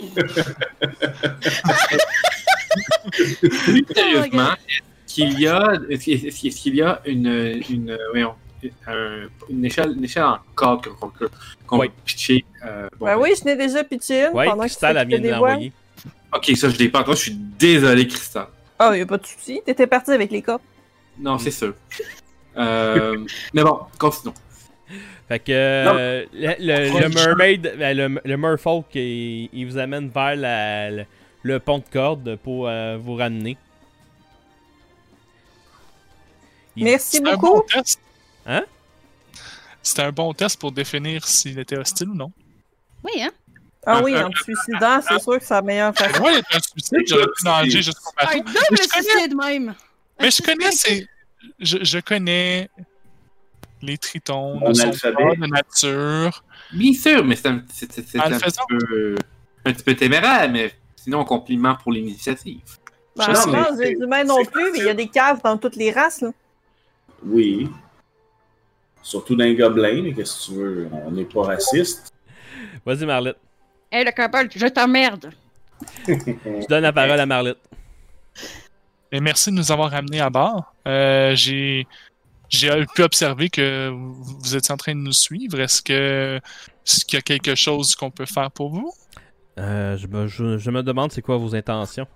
Plus sérieusement, est-ce qu'il y a, est-ce qu'il est-ce qu'il y a une, une, voyons, un- une échelle, une échelle en coque qu'on qu'on- qu'on Oui. peut pitcher? Euh, bon, Ben oui, je n'ai déjà pitché une Ouais, pendant que Crystal tu a bien des de voix. l'envoyer. Ok, ça je l'ai pas encore. Je suis désolé, Christophe. Ah, y a pas de souci. T'étais parti avec les corps. Non, c'est sûr. Euh, mais bon, continuons. Fait que euh, le, le, le mermaid, ben, le, le merfolk, il, il vous amène vers la, le, le pont de corde pour euh, vous ramener. Il- Merci C'était un beaucoup. bon test. Hein? C'était un bon test pour définir s'il était hostile ou non. Oui, hein? Ah oui, en te suicidant, c'est sûr que c'est la meilleure façon. Moi, il était un suicide, j'aurais pu nager jusqu'au Un bateau. double Mais je connais- suicide même. Mais je connais ces... Je, je connais les tritons, Mon ne sont alphabet. pas de nature. Bien sûr, mais c'est un, c'est, c'est- c'est En un, le petit faisant. peu, un petit peu téméraire, mais sinon, compliment pour l'initiative. Ben, Je sais, non, mais les humains non c'est plus, mais il y a des caves dans toutes les races. Là. Oui. Surtout dans les gobelins, mais qu'est-ce que tu veux? On n'est pas raciste. Vas-y, Marlette. Hé, le kobold, je t'emmerde. Je donne la parole à Marlette. Et merci de nous avoir ramenés à bord. Euh, j'ai j'ai pu observer que vous vous étiez en train de nous suivre. Est-ce que est-ce qu'il y a quelque chose qu'on peut faire pour vous? Euh, je, me, je, je me demande c'est quoi vos intentions.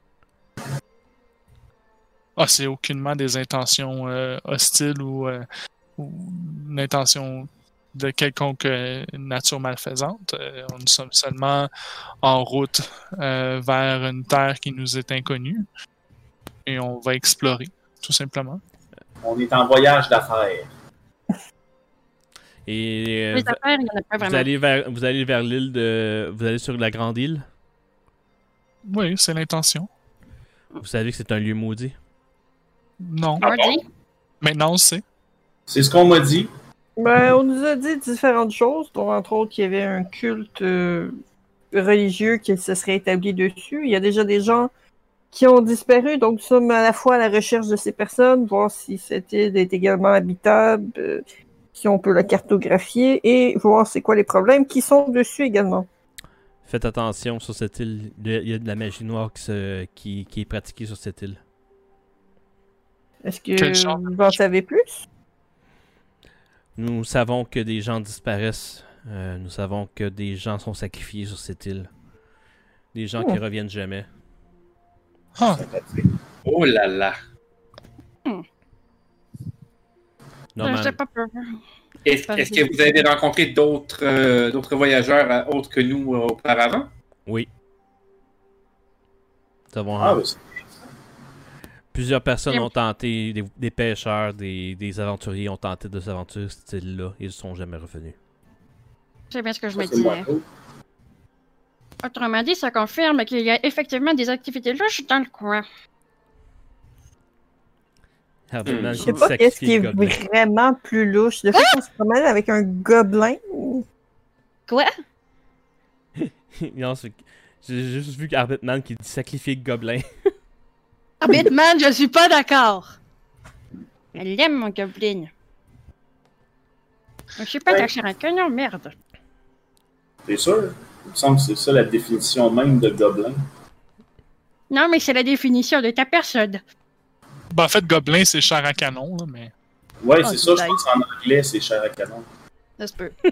Ah, c'est aucunement des intentions euh, hostiles ou, euh, ou une intention de quelconque euh, nature malfaisante. Euh, nous sommes seulement en route euh, vers une terre qui nous est inconnue et on va explorer, tout simplement. On est en voyage d'affaires. Et euh, Les vous- affaires, il n'y en a pas vous, vraiment. allez vers, vous allez vers l'île de. Vous allez sur la grande île. Oui, c'est l'intention. Vous savez que c'est un lieu maudit. Non. Ah Mardi? Maintenant, on sait. C'est ce qu'on m'a dit. Ben, on nous a dit différentes choses, dont entre autres qu'il y avait un culte euh, religieux qui se serait établi dessus. Il y a déjà des gens qui ont disparu, donc nous sommes à la fois à la recherche de ces personnes, voir si cette île est également habitable, euh, si on peut la cartographier, et voir c'est quoi les problèmes qui sont dessus également. Faites attention sur cette île. Il y a de la magie noire qui, se, qui, qui est pratiquée sur cette île. Est-ce que Quel genre de vous en savez plus? Nous savons que des gens disparaissent. Euh, nous savons que des gens sont sacrifiés sur cette île. Des gens qui Hmm. reviennent jamais. Ah, Oh là là. Normal- Je sais pas peur. Est-ce, est-ce que vous avez rencontré d'autres, euh, d'autres voyageurs euh, autres que nous euh, auparavant? Oui. Nous avons Ah, ben, c'est- plusieurs personnes Bien. ont tenté, des, des pêcheurs, des, des aventuriers ont tenté de s'aventurer sur cette île-là. Ils ne sont jamais revenus. C'est bien ce que je me c'est moi. disais. Autrement dit, ça confirme qu'il y a effectivement des activités louches dans le coin. Herbert Je sais pas qu'est-ce qui est vraiment plus louche. Le fait qu'on se promène avec un gobelin. Quoi? Non, c'est- j'ai juste vu Arbitman qui dit sacrifier le gobelin. Ah, Bitman, je suis pas d'accord. Elle aime mon goblin. Je suis pas Ouais. attaché à un canon, merde. T'es sûr? Il me semble que c'est ça la définition même de gobelin. Non, mais c'est la définition de ta personne. ben, en fait, gobelin, c'est chair à canon, là, mais. Ouais, Ah, c'est ça, je nice. pense qu'en anglais, c'est chair à canon. Ça se peut.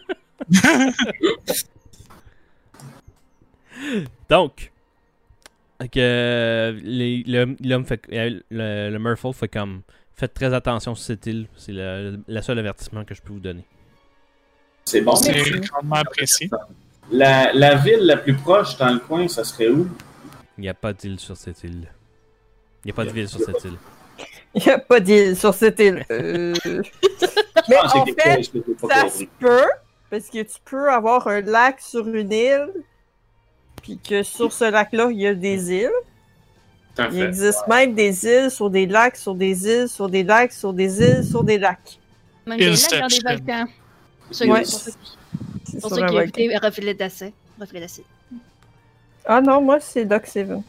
Donc, que euh, les- le- l'homme fait, euh, le, le Merfolk fait comme, faites très attention sur cette île. C'est le, le seul avertissement que je peux vous donner. C'est bon. C'est Merci. grandement apprécié. La, la ville la plus proche dans le coin, ça serait où? Il n'y a pas d'île sur cette île. Il n'y a pas de ville sur cette île. Il n'y a pas d'île sur cette île. Euh, Mais Ah, c'est en quelque fait, chose que j'ai pas ça compris. se peut, parce que tu peux avoir un lac sur une île, puis que sur ce lac-là, il y a des îles. Tout à Il fait. existe même des îles sur des lacs, sur des îles, sur des lacs, sur des îles, sur des lacs. Même des lacs dans des Inception. volcans. C'est Ouais. pour ça C'est pour sur ça un qu'il y a volcan. des reflets d'acide. Reflets d'acide. Ah non, moi, c'est Doc Seven.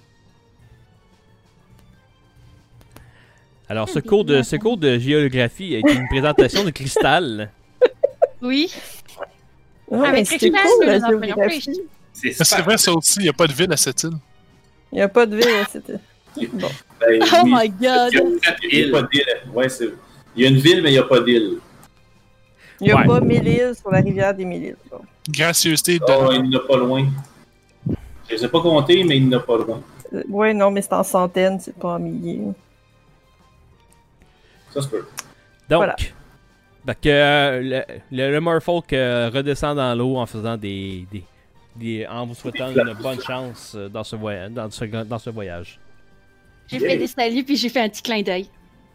Alors, ce cours de, ce cours de géographie est une présentation de cristal. Oui. Ah, Avec mais c'est Cristal, cool, nous la les employons géographie. plus. C'est Mais c'est super. vrai, ça aussi, il n'y a pas de ville à cette île. Il n'y a pas de ville, hein, c'était. Bon. Ben, Oh oui, my god! Il n'y a pas d'île. Ouais, c'est... Il y a une ville, mais il n'y a pas d'île. Il n'y a Ouais. pas mille îles sur la rivière des mille îles. Bon. Gracieuseté de. Oh, il n'y en a pas loin. Je ne les ai pas comptés, mais il n'y en a pas loin. Euh, Ouais, non, mais c'est en centaines, c'est pas en milliers. Ça se peut. Donc, Voilà. fait que, euh, le, le, le Merfolk euh, redescend dans l'eau en faisant des, des, des- en vous souhaitant Des une flaps. bonne chance euh, dans ce, voyage, dans ce, dans ce voyage. J'ai fait des saluts puis j'ai fait un petit clin d'œil.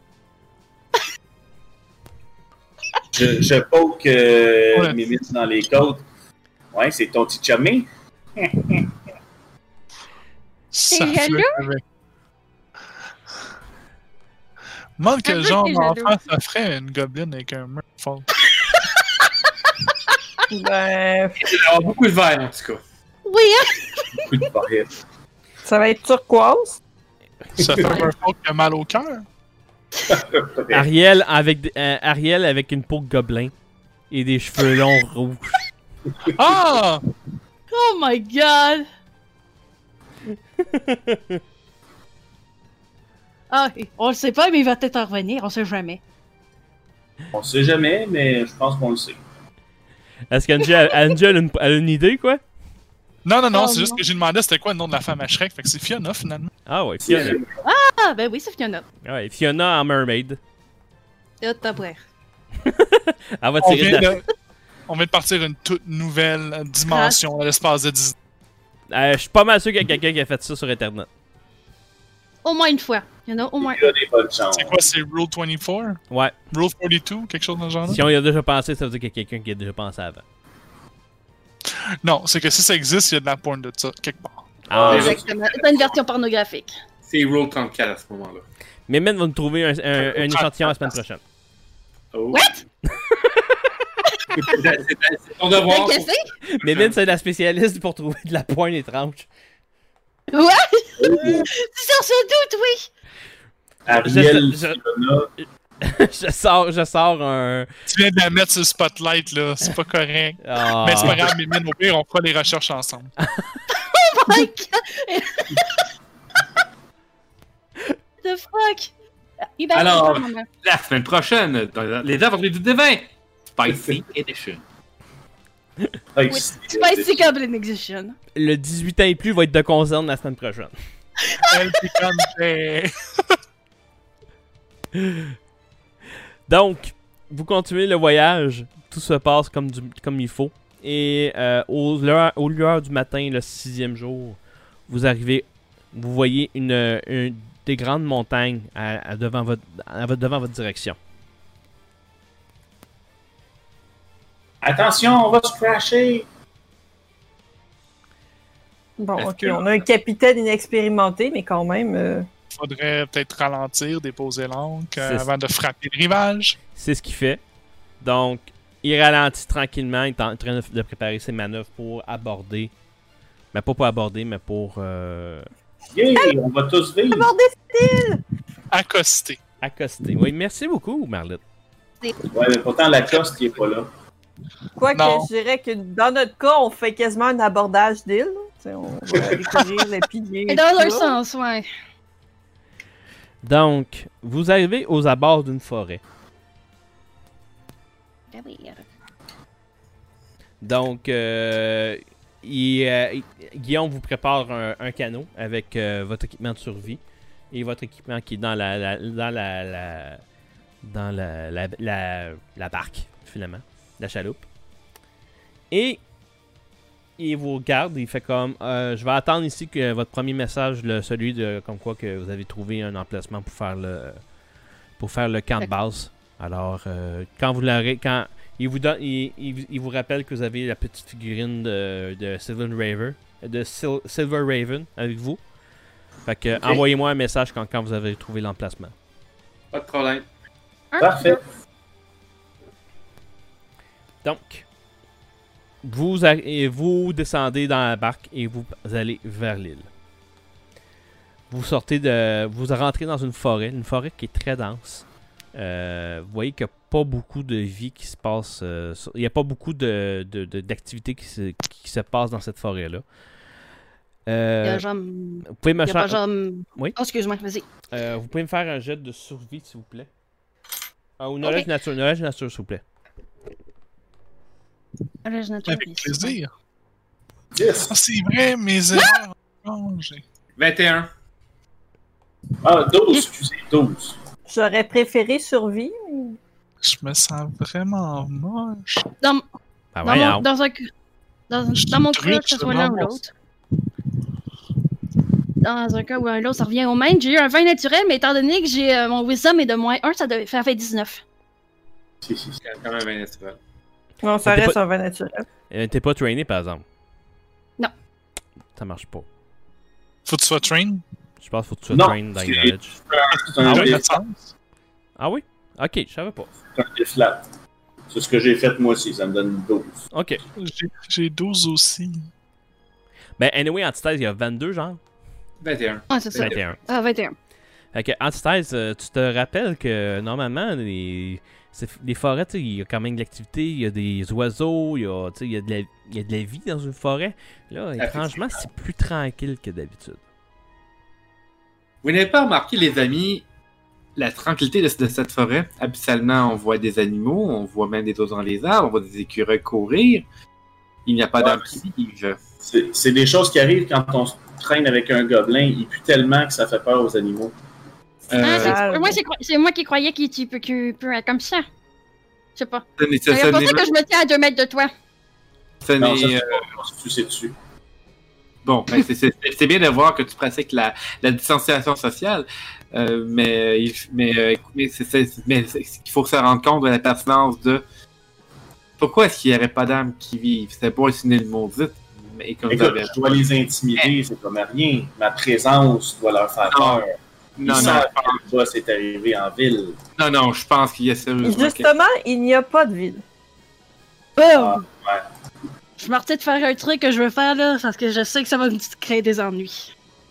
Je, je poke euh, Ouais. Mimine dans les côtes. Ouais, c'est ton petit chumé. Ça T'es fait jaloux? avec. Demande Un quel peu, genre t'es d'enfant jaloux. ça ferait une gobeline avec un Merfolk. Ben, Il va y avoir beaucoup de verre, en tout cas. Oui, hein? Coup de barret. ça va être turquoise. Ça fait un Merfolk qui a mal au cœur. Ariel avec, des- euh, Ariel avec une peau de gobelin et des cheveux longs rouges. Ah! Oh my god! Ah, on le sait pas, mais il va peut-être en revenir, on sait jamais. On sait jamais, mais je pense qu'on le sait. Est-ce qu'Angie a, Angie a une, a une idée, quoi? Non, non, non, Oh, c'est juste non. que j'ai demandé c'était quoi le nom de la femme à Shrek. Fait que c'est Fiona finalement. Ah ouais, Fiona. Ah, ben oui, c'est Fiona. Ouais, Fiona en mermaid. Et ta brère. Elle va On tirer vient, de la... de, on vient de partir une toute nouvelle dimension à l'espace de Disney. Euh, je suis pas mal sûr qu'il y a quelqu'un qui a fait ça sur Internet. Au moins une fois. Il y en a au moins Il y a des bonnes chances. C'est quoi, c'est Rule vingt-quatre? Ouais. Rule quarante-deux? Quelque chose dans ce genre-là? Si on y a déjà pensé, ça veut dire qu'il y a quelqu'un qui y a déjà pensé avant. Non, c'est que si ça existe, il y a de la porn de ça, quelque part. Ah, Ouais. Exactement. C'est une version pornographique. C'est Roll trente-quatre à ce moment-là. Mimine va nous trouver un, un, un échantillon la semaine prochaine. Oh. What? C'est c'est- c'est ton devoir. Qu'est-ce que c'est? Mimine, c'est la spécialiste pour trouver de la pointe étrange. Ouais? C'est sur ce doute, oui! Ariel, Je- je- Fiona, je sors, je sors un... Tu viens de la mettre sur le spotlight, là. C'est pas correct. Ah. Mais c'est pas grave, Mimine, au pire, on fera les recherches ensemble. Oh my god! The fuck? Il va Alors- faire maman. La semaine prochaine, dans les vendredis du devin, Spicy Edition. Hey, Oui, c'est- Spicy Goblin Exhibition. Le dix-huit ans et plus va être de concerne la semaine prochaine. Elle piquante. Donc, vous continuez le voyage. Tout se passe comme, du, comme il faut. Et euh, aux lueurs, aux lueurs du matin, le sixième jour, vous arrivez, vous voyez une, une- des grandes montagnes à- à devant, votre, à votre- devant votre direction. Attention, on va se crasher. Bon, Est-ce ok, que- on a un capitaine inexpérimenté, mais quand même. euh, Faudrait peut-être ralentir, déposer l'ancre euh, C'est- avant de frapper le rivage. C'est ce qu'il fait. Donc, il ralentit tranquillement. Il est en train de, de préparer ses manœuvres pour aborder. Mais pas pour aborder, mais pour euh, Yeah, on va tous vivre. Accosté. accoster. Oui, merci beaucoup, Marlette. Ouais, mais pourtant, la coste, il est pas là. Quoique, Non. je dirais que dans notre cas, on fait quasiment un abordage d'île. Tu sais, on va découvrir les piliers. Et et dans tout un ça. sens, ouais. Donc, vous arrivez aux abords d'une forêt. Ben oui. Donc, euh, il, euh, il- Guillaume vous prépare un, un canot avec euh, votre équipement de survie et votre équipement qui est dans la, la- dans la, la- dans la, la, la- la barque, finalement, la chaloupe. Et il vous regarde, il fait comme euh, je vais attendre ici que votre premier message, le, celui de comme quoi que vous avez trouvé un emplacement pour faire le pour faire le camp de base. Alors, euh, quand vous l'aurez, quand il vous donne, il, il- il vous rappelle que vous avez la petite figurine de, de Silver Raven, de Sil- Silver Raven avec vous. Fait que Ok. envoyez-moi un message quand, quand vous avez trouvé l'emplacement. Pas de problème. Parfait. Donc, vous, a- et vous descendez dans la barque et vous allez vers l'île. Vous sortez de. Vous rentrez dans une forêt, une forêt qui est très dense. Euh, vous voyez qu'il n'y a pas beaucoup de vie qui se passe. euh, sur- il n'y a pas beaucoup de, de- de- d'activités qui se, qui se passent dans cette forêt-là. Euh, Il y a genre. vous, pouvez me Il y a pas cha- genre. Oui. Oh, excuse-moi, vas-y. euh, vous pouvez me faire un jet de survie, s'il vous plaît. Ah, ou knowledge Ok. nature, knowledge nature, s'il vous plaît. Allez, je note Avec plaisir. Yes. Ah, c'est vrai, mes erreurs ont changé. vingt et un. Ah, douze, excusez, douze. J'aurais préféré survie. Je me sens vraiment moche. Dans, Ah, dans, voyons. mon, dans, un, dans, Je dans mon suis cas, que triste, ce soit l'un ou vraiment. l'autre. Dans un cas ou un l'autre, ça revient au même. J'ai eu un vingt naturel, mais étant donné que j'ai euh, mon wisdom est de moins un, ça, devait, ça fait dix-neuf. Si, si, si. C'est quand même un naturel. Non, ça T'es reste pas- un vin naturel. Euh, T'es pas trainé, par exemple. Non. Ça marche pas. Faut que tu sois train. Je pense qu'il faut que tu sois Non, trained dans c'est- knowledge. C'est un Ah oui, dé- Ça fait sens. Ah oui? Ok, je savais pas. c'est un dé flat. C'est ce que j'ai fait moi aussi, ça me donne douze. Ok. J'ai- J'ai douze aussi. Ben, anyway, antithèse, il y a vingt-deux, genre. vingt et un. Ah, c'est ça. vingt et un. Ah, vingt et un. Fait que, antithèse, euh, tu te rappelles que, normalement, les, c'est- les forêts, tu sais, il y a quand même de l'activité, il y a des oiseaux, il y a, tu sais, il y a de la, il y a de la vie dans une forêt. Là, étrangement, c'est plus tranquille que d'habitude. Vous n'avez pas remarqué, les amis, la tranquillité de, de cette forêt? Habituellement, on voit des animaux, on voit même des oiseaux dans les arbres, on voit des écureuils courir. Il n'y a pas Ouais. d'âme qui vive. C'est c'est des choses qui arrivent quand on se traîne avec un gobelin. Il pue tellement que ça fait peur aux animaux. Euh, Ah, c'est- Ah, moi, c'est cro- c'est moi qui croyais qu'il qu'il peut, qu'il peut être comme ça. Je sais pas. ce n'est- ce- C'est ce pour n'est- ça que je me tiens à deux mètres de toi. ce Non, ça, n'est, c'est euh, pas on se tue, c'est dessus. Bon, ben, c'est- c'est c'est bien de voir que tu pratiques la, la distanciation sociale, euh, mais, il- mais, euh, mais, c'est- c'est- mais c'est- il faut se rendre compte de la pertinence de pourquoi est-ce qu'il n'y aurait pas d'âmes qui vivent? C'est pas une île maudite, mais comme vous Écoute, avez... je dois les intimider, c'est comme rien. Ma présence doit leur faire Non. peur. Ils Non, non, savent que le boss est arrivé en ville. non, non, je pense qu'il y a sérieusement... Justement, il n'y a pas de ville. Ah, Je m'arrêtais de faire un truc que je veux faire là, parce que je sais que ça va me créer des ennuis.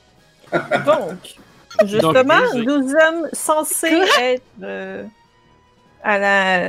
Donc, justement, désolé. nous sommes censés être euh, à la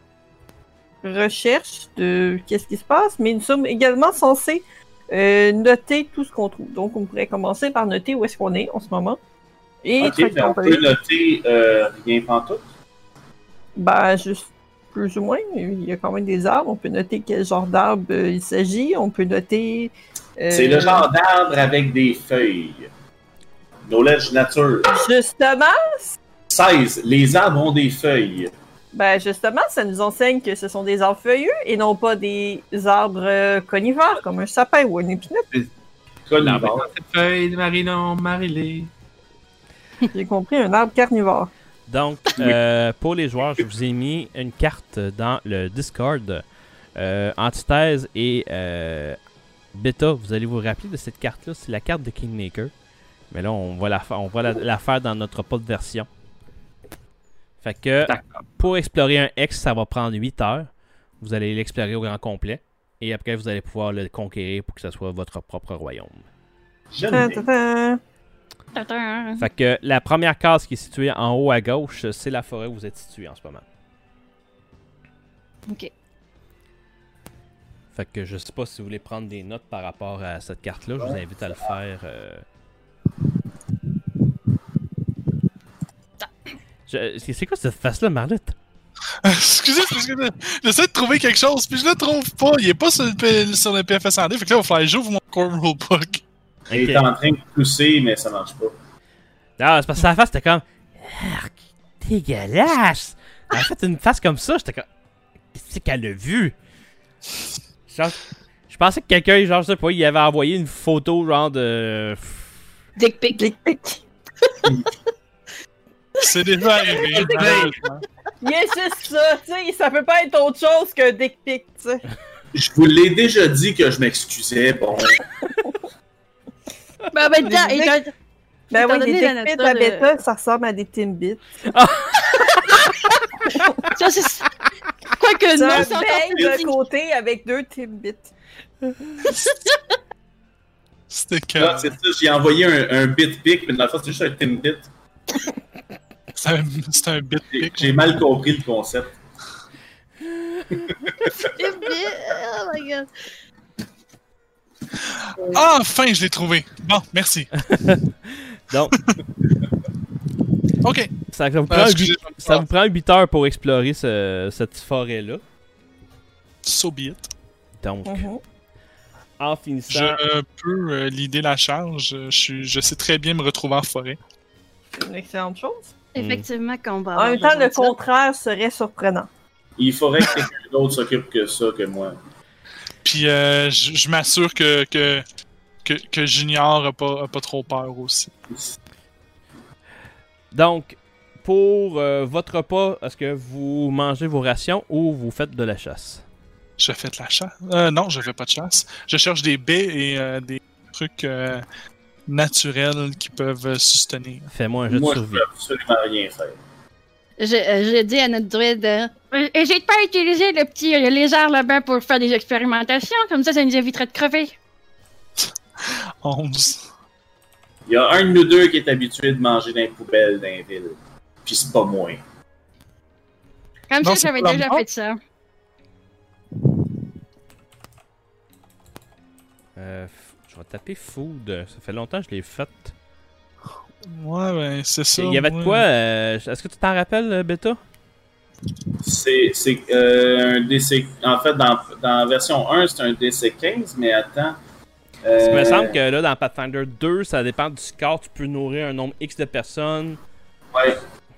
recherche de qu'est-ce qui se passe, mais nous sommes également censés euh, noter tout ce qu'on trouve. Donc, on pourrait commencer par noter où est-ce qu'on est en ce moment. Et ok, truc mais on complet. peut noter euh, rien pantoute. Ben, juste plus ou moins. Il y a quand même des arbres. On peut noter quel genre d'arbre euh, il s'agit. On peut noter. euh, C'est le genre d'arbre avec des feuilles. Knowledge nature. Justement, seize. Les arbres ont des feuilles. ben justement, ça nous enseigne que ce sont des arbres feuillus et non pas des arbres euh, conifères comme un sapin ou un épinette. Conifère. L'arbre est dans cette feuille de Marinon, Marilé. J'ai compris, un arbre carnivore. Donc, euh, pour les joueurs, je vous ai mis une carte dans le Discord. Euh, Antithèse et euh, Beta, vous allez vous rappeler de cette carte-là. C'est la carte de Kingmaker. Mais là, on va la, fa- on va la, la faire dans notre pod version. Fait que, D'accord. pour explorer un X, ça va prendre huit heures. Vous allez l'explorer au grand complet. Et après, vous allez pouvoir le conquérir pour que ce soit votre propre royaume. J'aime Ta, bien. ta, ta. Tadam. Fait que la première case qui est située en haut à gauche, c'est la forêt où vous êtes situé en ce moment. Ok. Fait que je sais pas si vous voulez prendre des notes par rapport à cette carte-là. Je vous invite à le faire. euh. Je- C'est c'est quoi cette face-là, Marlotte? Excusez, c'est parce que là, j'essaie de trouver quelque chose, puis je le trouve pas. Il est pas sur le, P- sur le P F S en D. Fait que là, il va falloir que j'ouvre mon core rulebook. Il Ok. est en train de pousser, mais ça marche pas. Ah, c'est parce que sa face, c'était comme. Arc, dégueulasse! Elle a fait une face comme ça, j'étais comme. Qu'est-ce qu'elle a vu? Genre, je pensais que quelqu'un, genre, je sais pas, il avait envoyé une photo, genre de. Dick pic. Dick pic. C'est déjà arrivé. malheureusement. Il est juste ça, tu sais, ça peut pas être autre chose qu'un dick pic, tu sais. Je vous l'ai déjà dit que je m'excusais, bon. Ben, en même temps, Les étant, Ben Étant oui, donné les la Timbits nature à de- bêta, ça ressemble à des Timbits. Ça, c'est... Quoique C'est non, un c'est encore bang plus de petit. côté avec deux Timbits. C'était que. Là, c'est ça, j'ai envoyé un, un bit pic, mais dans le fond, c'est juste un Timbit. C'est un, c'est un bit J'ai- pic. J'ai mal compris le concept. Oh my god. Ah, enfin, je l'ai trouvé. Bon, merci. Donc, Ok. ça, ça vous Ah, prend excusez, huit- je me ça trompe. vous prend huit heures pour explorer ce- cette forêt-là. So be it. Donc, Mhm. en Je finissant... euh, peux euh, l'idée la charge. Je, suis, je sais très bien me retrouver en forêt. C'est une excellente chose. Effectivement, qu'on va En avoir même temps, besoin le de ça. contraire serait surprenant. Il faudrait que quelqu'un d'autre s'occupe que ça que moi. Puis euh, je, je m'assure que, que, que, que Junior a pas, a pas trop peur aussi. Donc, pour euh, votre repas, est-ce que vous mangez vos rations ou vous faites de la chasse? Je fais de la chasse. Euh, non, je fais pas de chasse. Je cherche des baies et euh, des trucs euh, naturels qui peuvent euh, soutenir. Fais-moi un jeu Moi, de je survie. peux absolument rien faire. J'ai euh, j'ai dit à notre druide, euh, Euh, Hésite pas à utiliser le petit euh, lézard là-bas pour faire des expérimentations, comme ça, ça nous éviterait de crever. onze. Il y a un de nous deux qui est habitué de manger dans les poubelles dans les villes. Puis c'est pas moi. Comme Non, ça, c'est j'avais pas déjà moi. fait ça. Euh, f- je vais taper food. Ça fait longtemps que je l'ai fait. Ouais, ben, c'est ça. Il y avait de ouais. quoi? euh, Est-ce que tu t'en rappelles, euh, Beta? C'est c'est, euh, un D C. En fait, dans, dans la version un, c'est un D C quinze, mais attends. Euh, Il me semble que là, dans Pathfinder deux, ça dépend du score. Tu peux nourrir un nombre X de personnes. Ouais.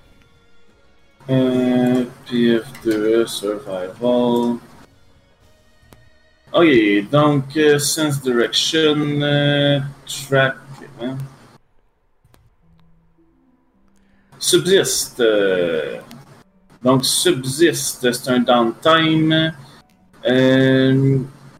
Euh, P F deux, Survival. Ok, donc euh, Sense Direction, euh, Track. Hein? Subsist. euh, donc, Subsist, c'est un downtime. Euh,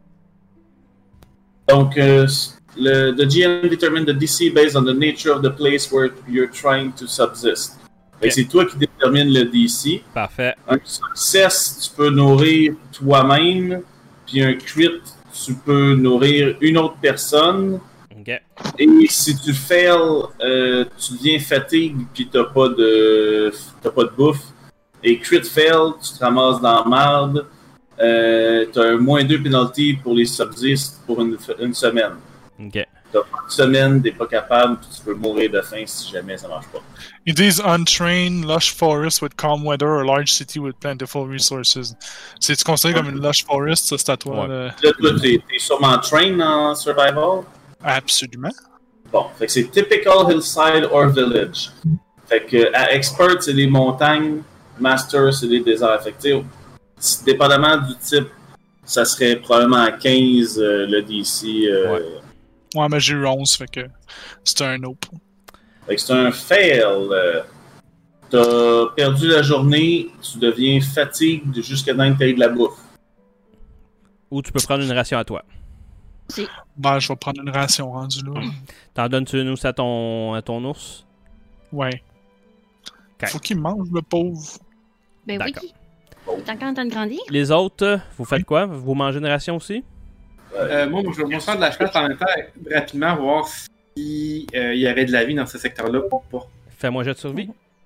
donc, euh, le, the G M determine the D C based on the nature of the place where you're trying to subsist. Fait que c'est toi qui détermine le D C. Parfait. Un success, tu peux nourrir toi-même. Puis un crit, tu peux nourrir une autre personne. Ok. Et si tu fails, euh, tu deviens fatigue puis t'as pas de t'as pas de bouffe. Et crit fail, tu te ramasses dans la marde. Euh, t'as un moins deux penalty pour les subsist pour une, une semaine. Ok. T'as pas une semaine, t'es pas capable, puis tu peux mourir de faim si jamais ça marche pas. It is untrained, lush forest with calm weather or large city with plentiful resources. C'est-tu considéré comme une lush forest, ça, c'est à toi? Ouais. là? Là, toi, t'es, t'es sûrement train en survival. Absolument. Bon, fait que c'est typical hillside or village. Fait que à expert, c'est les montagnes, master, c'est les déserts. Fait que, tu sais, dépendamment du type, ça serait probablement à quinze euh, le D C. Euh, Ouais. Ouais, mais j'ai eu onze, fait que c'est un nope. Fait que c'est un fail. euh, T'as perdu la journée, tu deviens fatigue jusqu'à temps que t'aies de la bouffe. Ou tu peux prendre une ration à toi. Ben, je vais prendre une ration rendue là. T'en donnes-tu une aussi à ton, à ton ours? Ouais. Ok. Faut qu'il mange, le pauvre. Ben oui. D'accord. T'es encore en train de grandir? Les autres, vous faites quoi? Vous mangez une ration aussi? Euh, moi, je vais faire de la chasse en même temps, rapidement, voir si euh, il y aurait de la vie dans ce secteur-là ou pas. Fais-moi un jet de survie.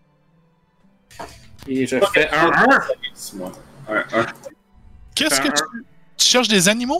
Et je fais un un. Moi. Un, un. Qu'est-ce que Un, tu... tu cherches des animaux?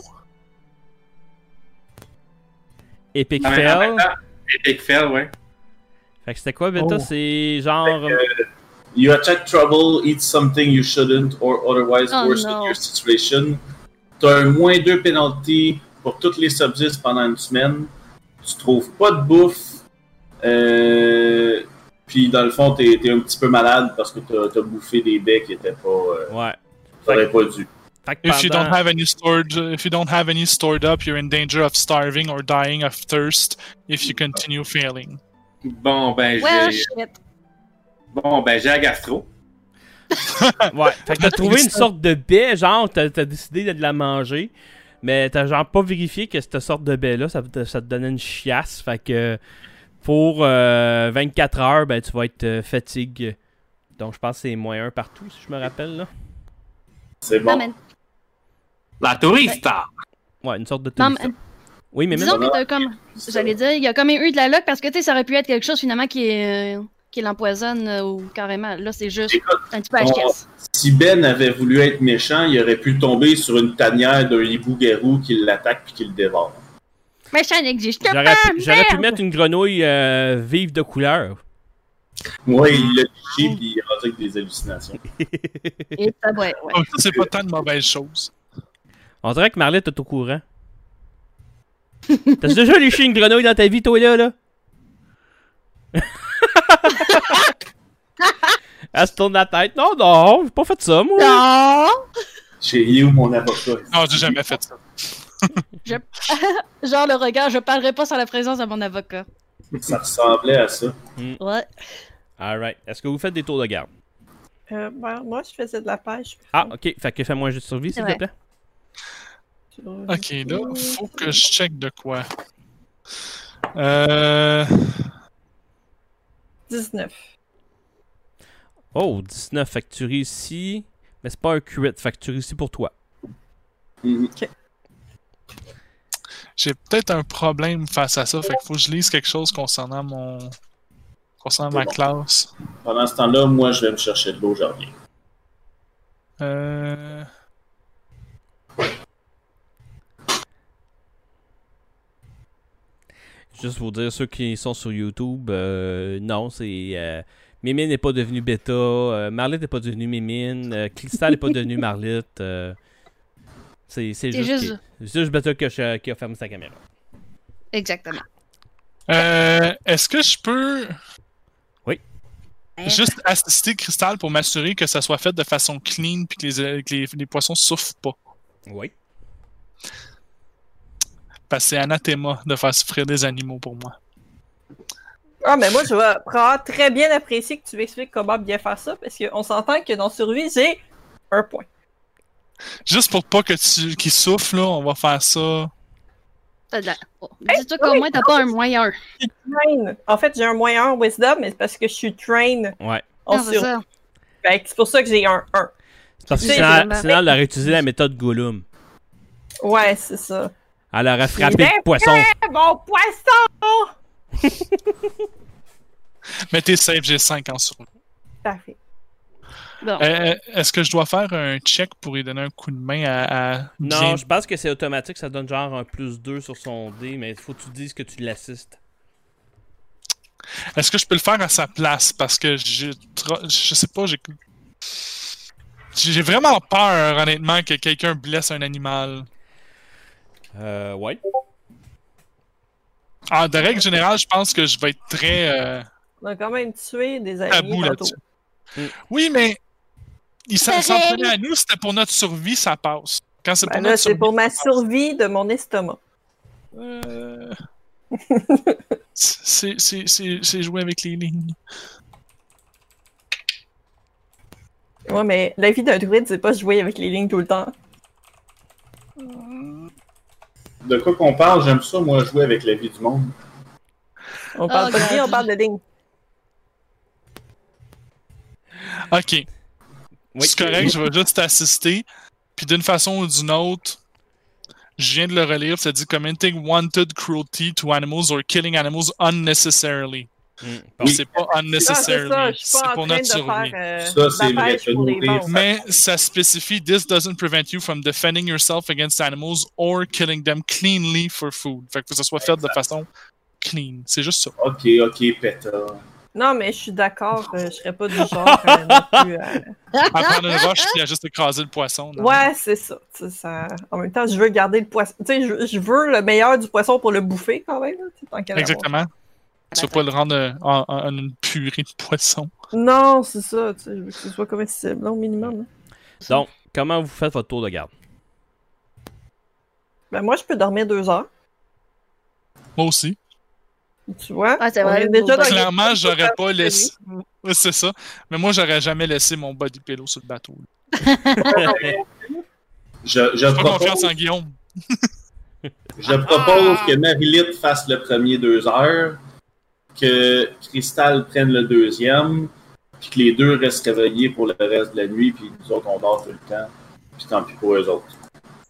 Epic En même- en fail. même temps, Epic fail, ouais. Fait que c'était quoi, Beta? Oh. C'est genre... You attack trouble, eat something you shouldn't, or otherwise Oh worsen no. your situation. T'as un moins deux penalty pour toutes les subsists pendant une semaine. Tu trouves pas de bouffe. Euh, Puis dans le fond, t'es, t'es un petit peu malade parce que t'as, t'as bouffé des baies qui étaient pas. Euh, Ouais. t'aurais pas dû. Fait que If you don't pendant- have any stored, if you don't have any stored up, you're in danger of starving or dying of thirst if you continue failing. Bon, ben, Well, j'ai. shit. Bon, ben, j'ai la gastro. Ouais, fait que t'as trouvé une sorte de baie, genre, t'as, t'as décidé de la manger, mais t'as genre pas vérifié que cette sorte de baie-là, ça, te- ça te donnait une chiasse, fait que Pour euh, vingt-quatre heures, ben, tu vas être euh, fatigue. Donc, je pense que c'est moins un partout, si je me rappelle. Là. C'est Non, bon. mais, La tourista! Ouais, une sorte de non, touriste. mais Oui, mais même. disons que t'as comme. J'allais dire, il y a quand même eu de la luck parce que tu sais, ça aurait pu être quelque chose finalement qui, est, euh, qui l'empoisonne euh, ou carrément. Là, c'est juste Écoute, un petit peu H-casse. Si Ben avait voulu être méchant, il aurait pu tomber sur une tanière d'un hibou-garou qui l'attaque puis qui le dévore. Mais ça n'existe pas! J'aurais pu, j'aurais pu merde! mettre une grenouille euh, vive de couleur. Moi, il l'a touché puis il est rendu avec des hallucinations. Et ça, ouais, ouais. Oh, ça, c'est pas tant de mauvaises choses. On dirait que Marlette est au courant. T'as déjà léché une grenouille dans ta vie, toi, là, là? Elle se tourne la tête. Non, non, j'ai pas fait ça, moi. Non! J'ai où mon avocat? Non, j'ai jamais fait ça. Je... Genre le regard, je parlerai pas sans la présence de mon avocat. Ça ressemblait à ça. Ouais. Alright. Est-ce que vous faites des tours de garde? Euh, ben, moi, je faisais de la pêche. Ah, ok. Fait que fais-moi un jeu de survie, s'il te Ouais. plaît. Ok, là, faut que je check de quoi. Euh. dix-neuf. Oh, dix-neuf. Fait que tu réussis. Mais c'est pas un crit. Fait que tu réussis pour toi. Mhm. J'ai peut-être un problème face à ça, fait qu'il faut que je lise quelque chose concernant mon. concernant ma bon. classe. Pendant ce temps-là, moi, je vais me chercher de l'eau, je reviens. Euh. Juste vous dire, ceux qui sont sur YouTube, euh, non, c'est. Euh, Mimine n'est pas devenue bêta. Euh, Marlette n'est pas devenue Mimine. Euh, Crystal n'est pas devenue Marlette. Euh, c'est c'est C'est juste. juste- qui- C'est juste bêta qui a, qui a fermé sa caméra. Exactement. Euh. Est-ce que je peux. Hein? Juste assister Crystal pour m'assurer que ça soit fait de façon clean puis que les, que les, les poissons souffrent pas. Oui. Parce que c'est anathéma de faire souffrir des animaux pour moi. Ah, mais moi, je vais probablement très bien apprécier que tu m'expliques comment bien faire ça, parce qu'on s'entend que dans Survie, j'ai un point. Juste pour pas que tu qu'ils souffrent, là, on va faire ça. T'as de la- oh, dis-toi qu'au moins t'as pas un moyen. Je suis train. En fait, j'ai un moins un wisdom, mais c'est parce que je suis train Ouais. en Non, c'est survie. ça. Fait que c'est pour ça que j'ai un un. C'est parce que C'est sinon, vraiment- sinon, elle aurait utilisé la méthode Gollum. Ouais, c'est ça. Elle aurait frappé Il est le poisson. Eh, mon poisson! Mais t'es safe, j'ai cinq en survie. Parfait. Bon. Euh, Est-ce que je dois faire un check pour lui donner un coup de main à. à Non, bien- je pense que c'est automatique, ça donne genre un plus deux sur son dé, mais il faut que tu dises que tu l'assistes. Est-ce que je peux le faire à sa place? Parce que j'ai. trop- Je sais pas, j'ai. J'ai vraiment peur, honnêtement, que quelqu'un blesse un animal. Euh, ouais. Ah, de règle générale, je pense que je vais être très euh, On a quand même tué des tabou araignées tantôt. là-dessus. Oui, mais. Il s'en Pareil. s'en prenait à nous, c'était pour notre survie, ça passe. Quand c'est Ben pour là, notre c'est survie. pour ma ça passe. survie de mon estomac. Euh, c'est c'est- c'est- c'est jouer avec les lignes. Ouais, mais la vie d'un druide, c'est pas jouer avec les lignes tout le temps. De quoi qu'on parle, j'aime ça, moi, jouer avec la vie du monde. On parle Oh, pas de vie, God. on parle de lignes. Ok, Oui. c'est correct, je vais juste assister. Puis d'une façon ou d'une autre, je viens de le relire, ça dit commenting wanted cruelty to animals or killing animals unnecessarily. Mm. Alors, c'est pas Ah, c'est unnecessarily, ça, je suis c'est pas en pour train notre de survie. faire euh, Ça, c'est de la vrai, pêche que pour les nourrir, vendre. Mais ça spécifie this doesn't prevent you from defending yourself against animals or killing them cleanly for food. Fait que ça soit fait de façon clean. C'est juste ça. Ok, ok, pétard. Non, mais je suis d'accord, euh, je serais pas du genre euh, non plus à... À prendre une roche puis à juste écraser le poisson. non? Ouais, c'est ça. Tu sais, ça. En même temps, je veux garder le poisson. Tu sais, je, je veux le meilleur du poisson pour le bouffer quand même. Là, tu sais, tant qu'à l'avoir. Exactement. Tu vas pas le rendre euh, en, en- en une purée de poisson. Non, c'est ça. Tu sais, je veux que ce soit comestible, là, au minimum. Là. Donc, comment vous faites votre tour de garde? Ben, moi, je peux dormir deux heures. Moi aussi. Tu vois? Ah, c'est On vrai, est déjà vous- dans Clairement, les- j'aurais pas laissé. Ouais, c'est ça. Mais moi, j'aurais jamais laissé mon body pillow sur le bateau. Je, je J'ai pas propose, confiance en Guillaume. je propose que Marilyn fasse le premier deux heures, que Crystal prenne le deuxième, puis que les deux restent réveillés pour le reste de la nuit, puis nous autres, on dort tout le temps. Puis tant pis pour eux autres.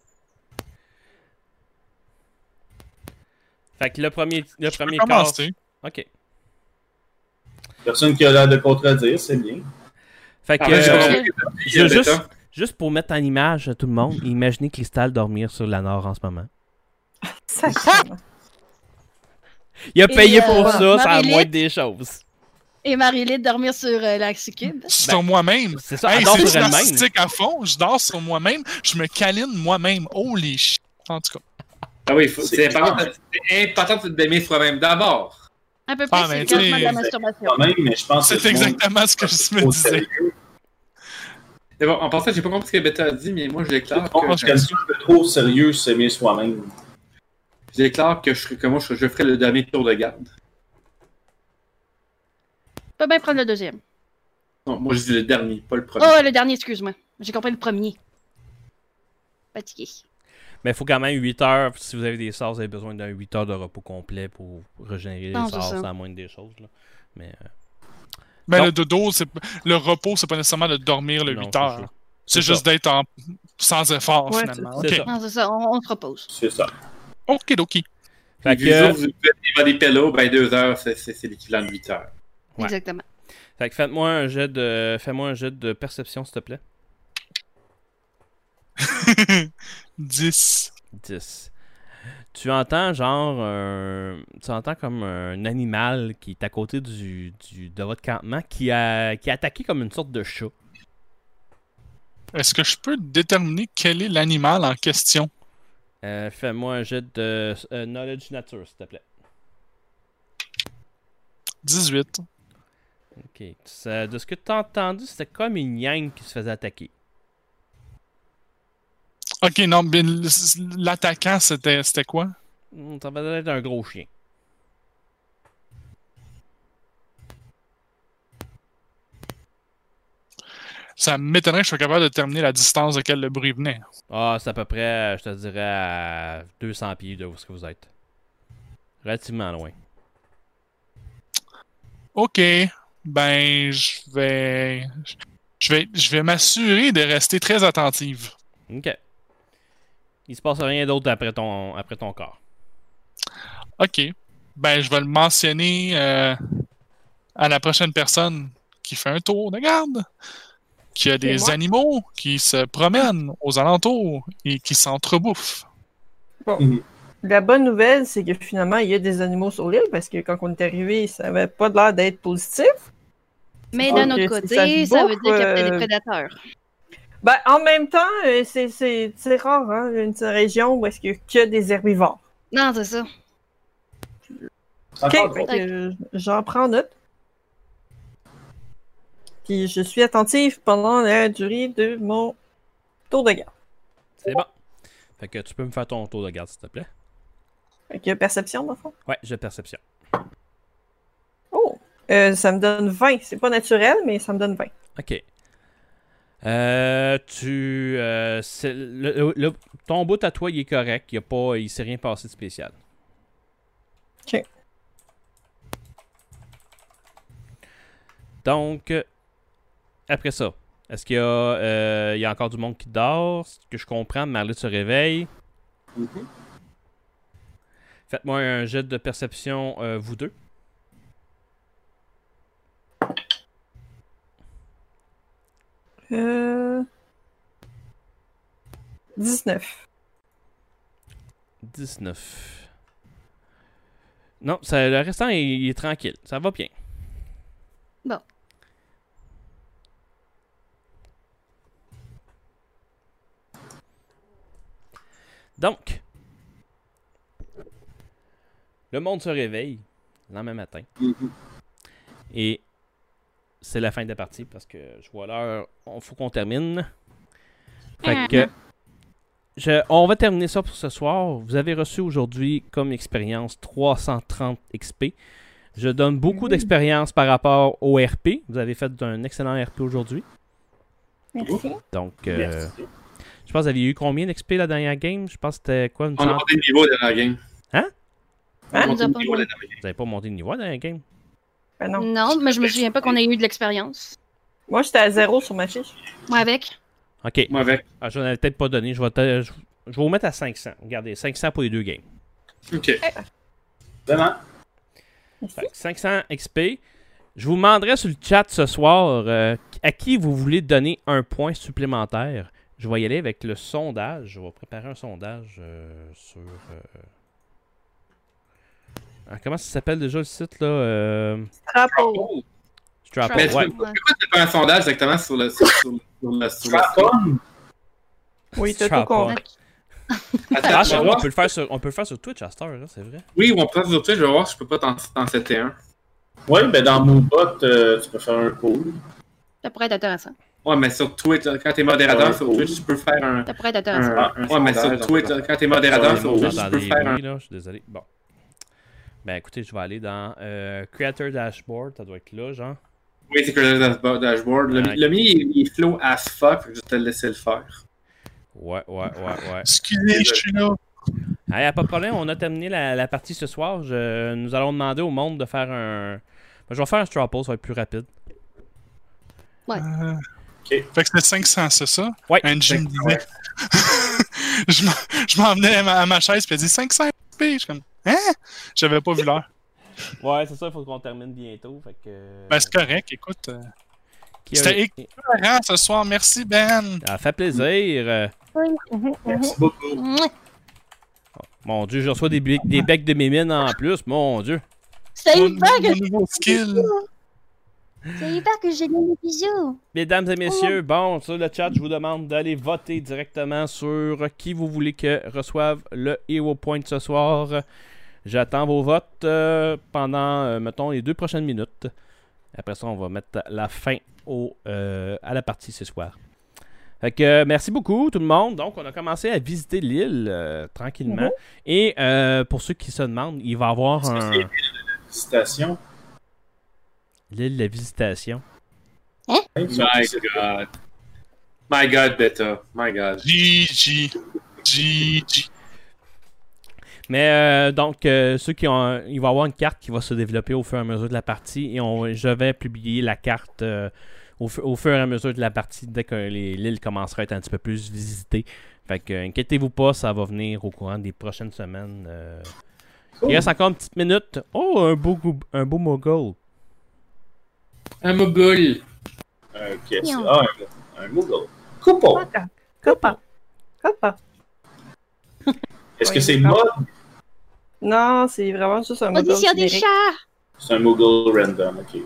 Fait que le premier, le Je premier peux quart. commencer. Ok. Personne qui a l'air de contredire, c'est bien. Fait que. Ah, ben, j'ai euh, pas compris. je veux juste, Béton. juste pour mettre en image à tout le monde, imaginez Crystal dormir sur la Nord en ce moment. Sacrément. Il a Et, payé euh, pour ça, ça a Marie-Lith? moins des choses. Et Marie-Lyd dormir sur euh, l'Axicube. Sur moi-même. C'est ça, Hey, elle dort c'est sur elle-même. narcissique à fond. Je dors sur moi-même. Je me câline moi-même. Holy shit. En tout cas. Ah oui, faut- C'est c'est important, c'est important de t'aimer soi-même d'abord. À peu près, Ah, c'est mais le quasiment tu de la sais, masturbation. Quand même, mais je pense que C'est le monde exactement ce que je me est au disais. sérieux. Mais bon, en passant, j'ai pas compris ce que Beta a dit, mais moi je déclare Je pense que, qu'elle se fait trop au sérieux s'aimer soi-même. je déclare que, je, que moi je, je ferai le dernier tour de garde. Pas bien prendre le deuxième. Non, moi je dis le dernier, pas le premier. Oh, le dernier, excuse-moi. J'ai compris le premier. Fatigué. Mais il faut quand même huit heures. Si vous avez des sorts, vous avez besoin d'un huit heures de repos complet pour régénérer les Non, c'est sorts. ça. C'est la moindre des choses. Là. Mais, euh, Mais Non. le dodo, c'est le repos, c'est pas nécessairement de dormir le non, huit c'est heures. ça. C'est C'est juste d'être en... sans effort, Ouais, finalement. c'est Ok. ça. Non, c'est ça, on, on se repose. C'est ça. Ok, doki. Fait Puis, que, du jour où vous faites devant des pélos, ben deux heures, c'est, c'est, c'est l'équivalent de huit heures. Ouais. Exactement. fait que faites-moi un jet de, fais-moi un jet de perception, s'il te plaît. dix. dix. Tu entends genre un- tu entends comme un animal qui est à côté du, du- de votre campement qui a, qui a attaqué comme une sorte de chat. Est-ce que je peux déterminer quel est l'animal en question? Euh, fais-moi un jet de euh, knowledge nature, s'il te plaît. dix-huit. Ok. Ça- de ce que tu as entendu, c'était comme une yang qui se faisait attaquer. Ok, non, mais l'attaquant, c'était c'était quoi? Hmm, Ça va être un gros chien. Ça m'étonnerait que je sois capable de déterminer la distance de laquelle le bruit venait. Ah, c'est à peu près, je te dirais, à deux cents pieds de où ce que vous êtes. Relativement loin. Ok, ben, je vais... Je vais, je vais m'assurer de rester très attentive. Ok. Il se passe rien d'autre après ton, après ton corps. Ok, ben, je vais le mentionner euh, à la prochaine personne qui fait un tour de garde, qui a des moi. animaux qui se promènent aux alentours et qui s'entrebouffent. La bonne nouvelle, c'est que finalement, il y a des animaux sur l'île parce que quand on est arrivé, ça avait pas l'air d'être positif. Mais Ah, d'un ok, autre si ça côté, se ça veut bouffe, dire qu'il y a peut-être euh, des prédateurs. Ben, en même temps, euh, c'est- c'est c'est rare, hein, une région où est-ce qu'il y a que des herbivores. Non, c'est ça. C'est Ok, encore fait drôle. que, euh, j'en prends note. Puis je suis attentive pendant la durée de mon tour de garde. C'est bon. Fait que tu peux me faire ton tour de garde, s'il te plaît. Fait que perception, dans le fond. Ouais, jet de perception. Oh! Euh, ça me donne vingt. C'est pas naturel, mais ça me donne vingt. Ok. Euh, tu. Euh, c'est- le, le- le- ton bout à toi, il est correct. Il y a pas, il s'est rien passé de spécial. Ok. Donc, euh, après ça, est-ce qu'il y a, euh, il y a encore du monde qui dort? Ce que je comprends, Marlette se réveille. Mhm. Faites-moi un jet de perception, euh, vous deux. Euh... dix-neuf. dix-neuf. Non, ça, le restant, il, il est tranquille. Ça va bien. Bon. Donc, le monde se réveille le lendemain matin. Mhm. Et c'est la fin de la partie parce que je vois l'heure. Il faut qu'on termine. Fait que. Je- on va terminer ça pour ce soir. Vous avez reçu aujourd'hui comme expérience trois cent trente X P. Je donne beaucoup d'expérience par rapport au R P. Vous avez fait un excellent R P aujourd'hui. Merci. Donc, euh, Merci. je pense que vous aviez eu combien d'X P la dernière game? Je pense que c'était quoi? Une On a cent- monté le niveau de la game. Hein? On a Hein? monté Nous le a pas niveau de la monté. game. Vous n'avez pas monté de niveau la dernière game? Ben non. Non, mais je me souviens pas qu'on ait eu de l'expérience. Moi, j'étais à zéro sur ma fiche. Moi avec. Ok. Moi avec. Ah, je n'en avais peut-être pas donné. Je vais, te- je, je vais vous mettre à cinq cents. Regardez, cinq cents pour les deux games. Ok. Vraiment? Fait que cinq cents X P. Je vous demanderai sur le chat ce soir euh, à qui vous voulez donner un point supplémentaire. Je vais y aller avec le sondage. Je vais préparer un sondage euh, sur... euh, ah, comment ça s'appelle déjà le site, là? Euh... Drapeau. Strapple, Mais tu ouais. peux- pourquoi tu fais pas un sondage directement sur le sur, sur, sur le sur le Strap-on? Oui, t'as tout Strap-on. compris. Attends, Ah, je c'est vais vrai, on voir. peut le faire sur, on peut le faire sur Twitch à cette heure, là, c'est vrai. Oui, on peut faire sur Twitch, je vais voir si je peux pas t'en t'en setter un. Oui, ben dans Moobot, euh, tu peux faire un pool. Ça pourrait être intéressant. Ouais, mais sur Twitch, quand t'es modérateur Ouais, sur cool. Twitch, tu peux faire un. Ça pourrait être intéressant. un, un- ouais, mais sur Twitch, quand t'es modérateur Ouais, sur vous Twitch, tu J'entends peux des faire un. bruits, là, je suis désolé. Bon. Ben écoutez, je vais aller dans euh, Creator Dashboard, ça doit être là, genre. Oui, c'est que le dashboard. dashboard. Le, Ouais. le mien, il, il est flow as fuck, fait que je vais te le laisser le faire. Ouais, ouais, ouais, ouais. Excusez, je suis là. Ah, y a pas de problème, on a terminé la, la partie ce soir. Je, nous allons demander au monde de faire un... Ben, je vais faire un straw poll, ça va être plus rapide. Euh, Ok. Fait que c'était cinq cents, c'est ça? Ouais. Angie me disait. je m'en- je m'en venais à ma, à ma chaise, puis elle dit cinq cents X P. Je suis comme, hein? J'avais pas vu l'heure. Ouais, c'est ça, il faut qu'on termine bientôt. Fait que... Ben, c'est correct, écoute. euh, Qui a- C'était écœurant ce soir. Merci, Ben. Ça fait plaisir. Euh, Merci beaucoup. Mouah. Mon Dieu, je reçois des, bec- des becs de mémine en plus, mon Dieu. C'est Mon, hyper mon que... nouveau skill. C'est hyper que j'ai donné des bisous. Mesdames et messieurs, bon, sur le chat, je vous demande d'aller voter directement sur qui vous voulez que reçoive le Hero Point ce soir. J'attends vos votes euh, pendant, euh, mettons, les deux prochaines minutes. Après ça, on va mettre la fin au, euh, à la partie ce soir. Fait que, euh, merci beaucoup tout le monde. Donc, on a commencé à visiter l'île euh, tranquillement. Mhm. Et euh, pour ceux qui se demandent, il va y avoir Est-ce que un... c'est Citation. l'île de la visitation. My God. My God, Beta. My God. G G. G G. Mais euh, donc, euh, ceux qui ont, il va y avoir une carte qui va se développer au fur et à mesure de la partie et on, je vais publier la carte euh, au, fu- au fur et à mesure de la partie dès que les- l'île commencera à être un petit peu plus visitée. Fait que, euh, inquiétez-vous pas, ça va venir au courant des prochaines semaines. euh. Il reste encore une petite minute. Oh, un beau, gou- un beau mogul. Un mogul. Un qu'est-ce que Ah, un, un Moogle. Couple. Copa. Copa. Est-ce que Oui, c'est d'accord. mod? Non, c'est vraiment juste un modèle Audition des générique. chats. C'est un Moogle random, ok.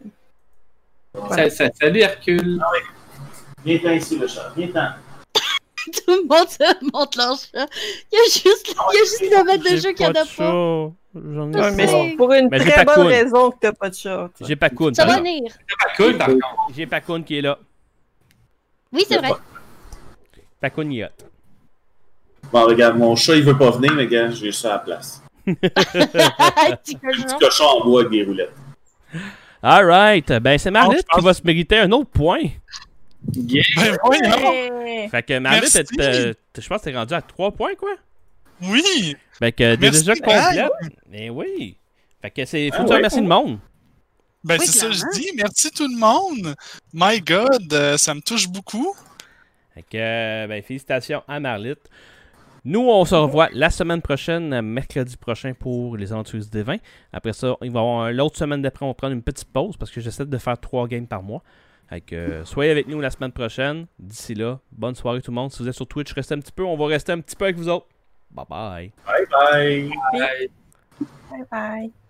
Ça- ça- Salut, Hercule. Viens-t'en ici, le chat. Viens-t'en. Tout le monde se montre leur chat. Il y a juste, il y a juste le maître de J'ai jeu qu'il n'y en pas a de pas. chat. J'en ai Ouais, mais pas. c'est pour une Mais j'ai très pas bonne cool. raison que t'as pas de chat. ça. J'ai Pacoon. Ça va par venir. C'est pas cool, par contre. J'ai Pacoon qui est là. Oui, c'est vrai. Pacoon y est. Bon, regarde, mon chat, il veut pas venir, mais gars, j'ai ça à la place. Petit cochon. Petit cochon en bois avec des roulettes. Alright. Ben, c'est Marlette Oh, je pense- qui va se mériter un autre point. Yeah. Ben voyons. Hey! Fait que Marlette, Merci. t'es- t'es- je pense que t'es rendu à trois points, quoi. Oui. Fait que t'es Merci, déjà complète. Anne. Mais oui. Fait que c'est. Faut Ah que tu ouais. remercies le monde. Ben Oui, c'est ça que je clairement. dis. Merci tout le monde. My God, euh, ça me touche beaucoup. Fait que, euh, ben, félicitations à Marlette. Nous, on se revoit la semaine prochaine, mercredi prochain, pour les Aventuriers des Vins. Après ça, il va y avoir un- l'autre semaine d'après, on va prendre une petite pause parce que j'essaie de faire trois games par mois. Fait que, euh, soyez avec nous la semaine prochaine. D'ici là, bonne soirée tout le monde. Si vous êtes sur Twitch, restez un petit peu. On va rester un petit peu avec vous autres. Bye bye. Bye bye. Bye. Bye bye.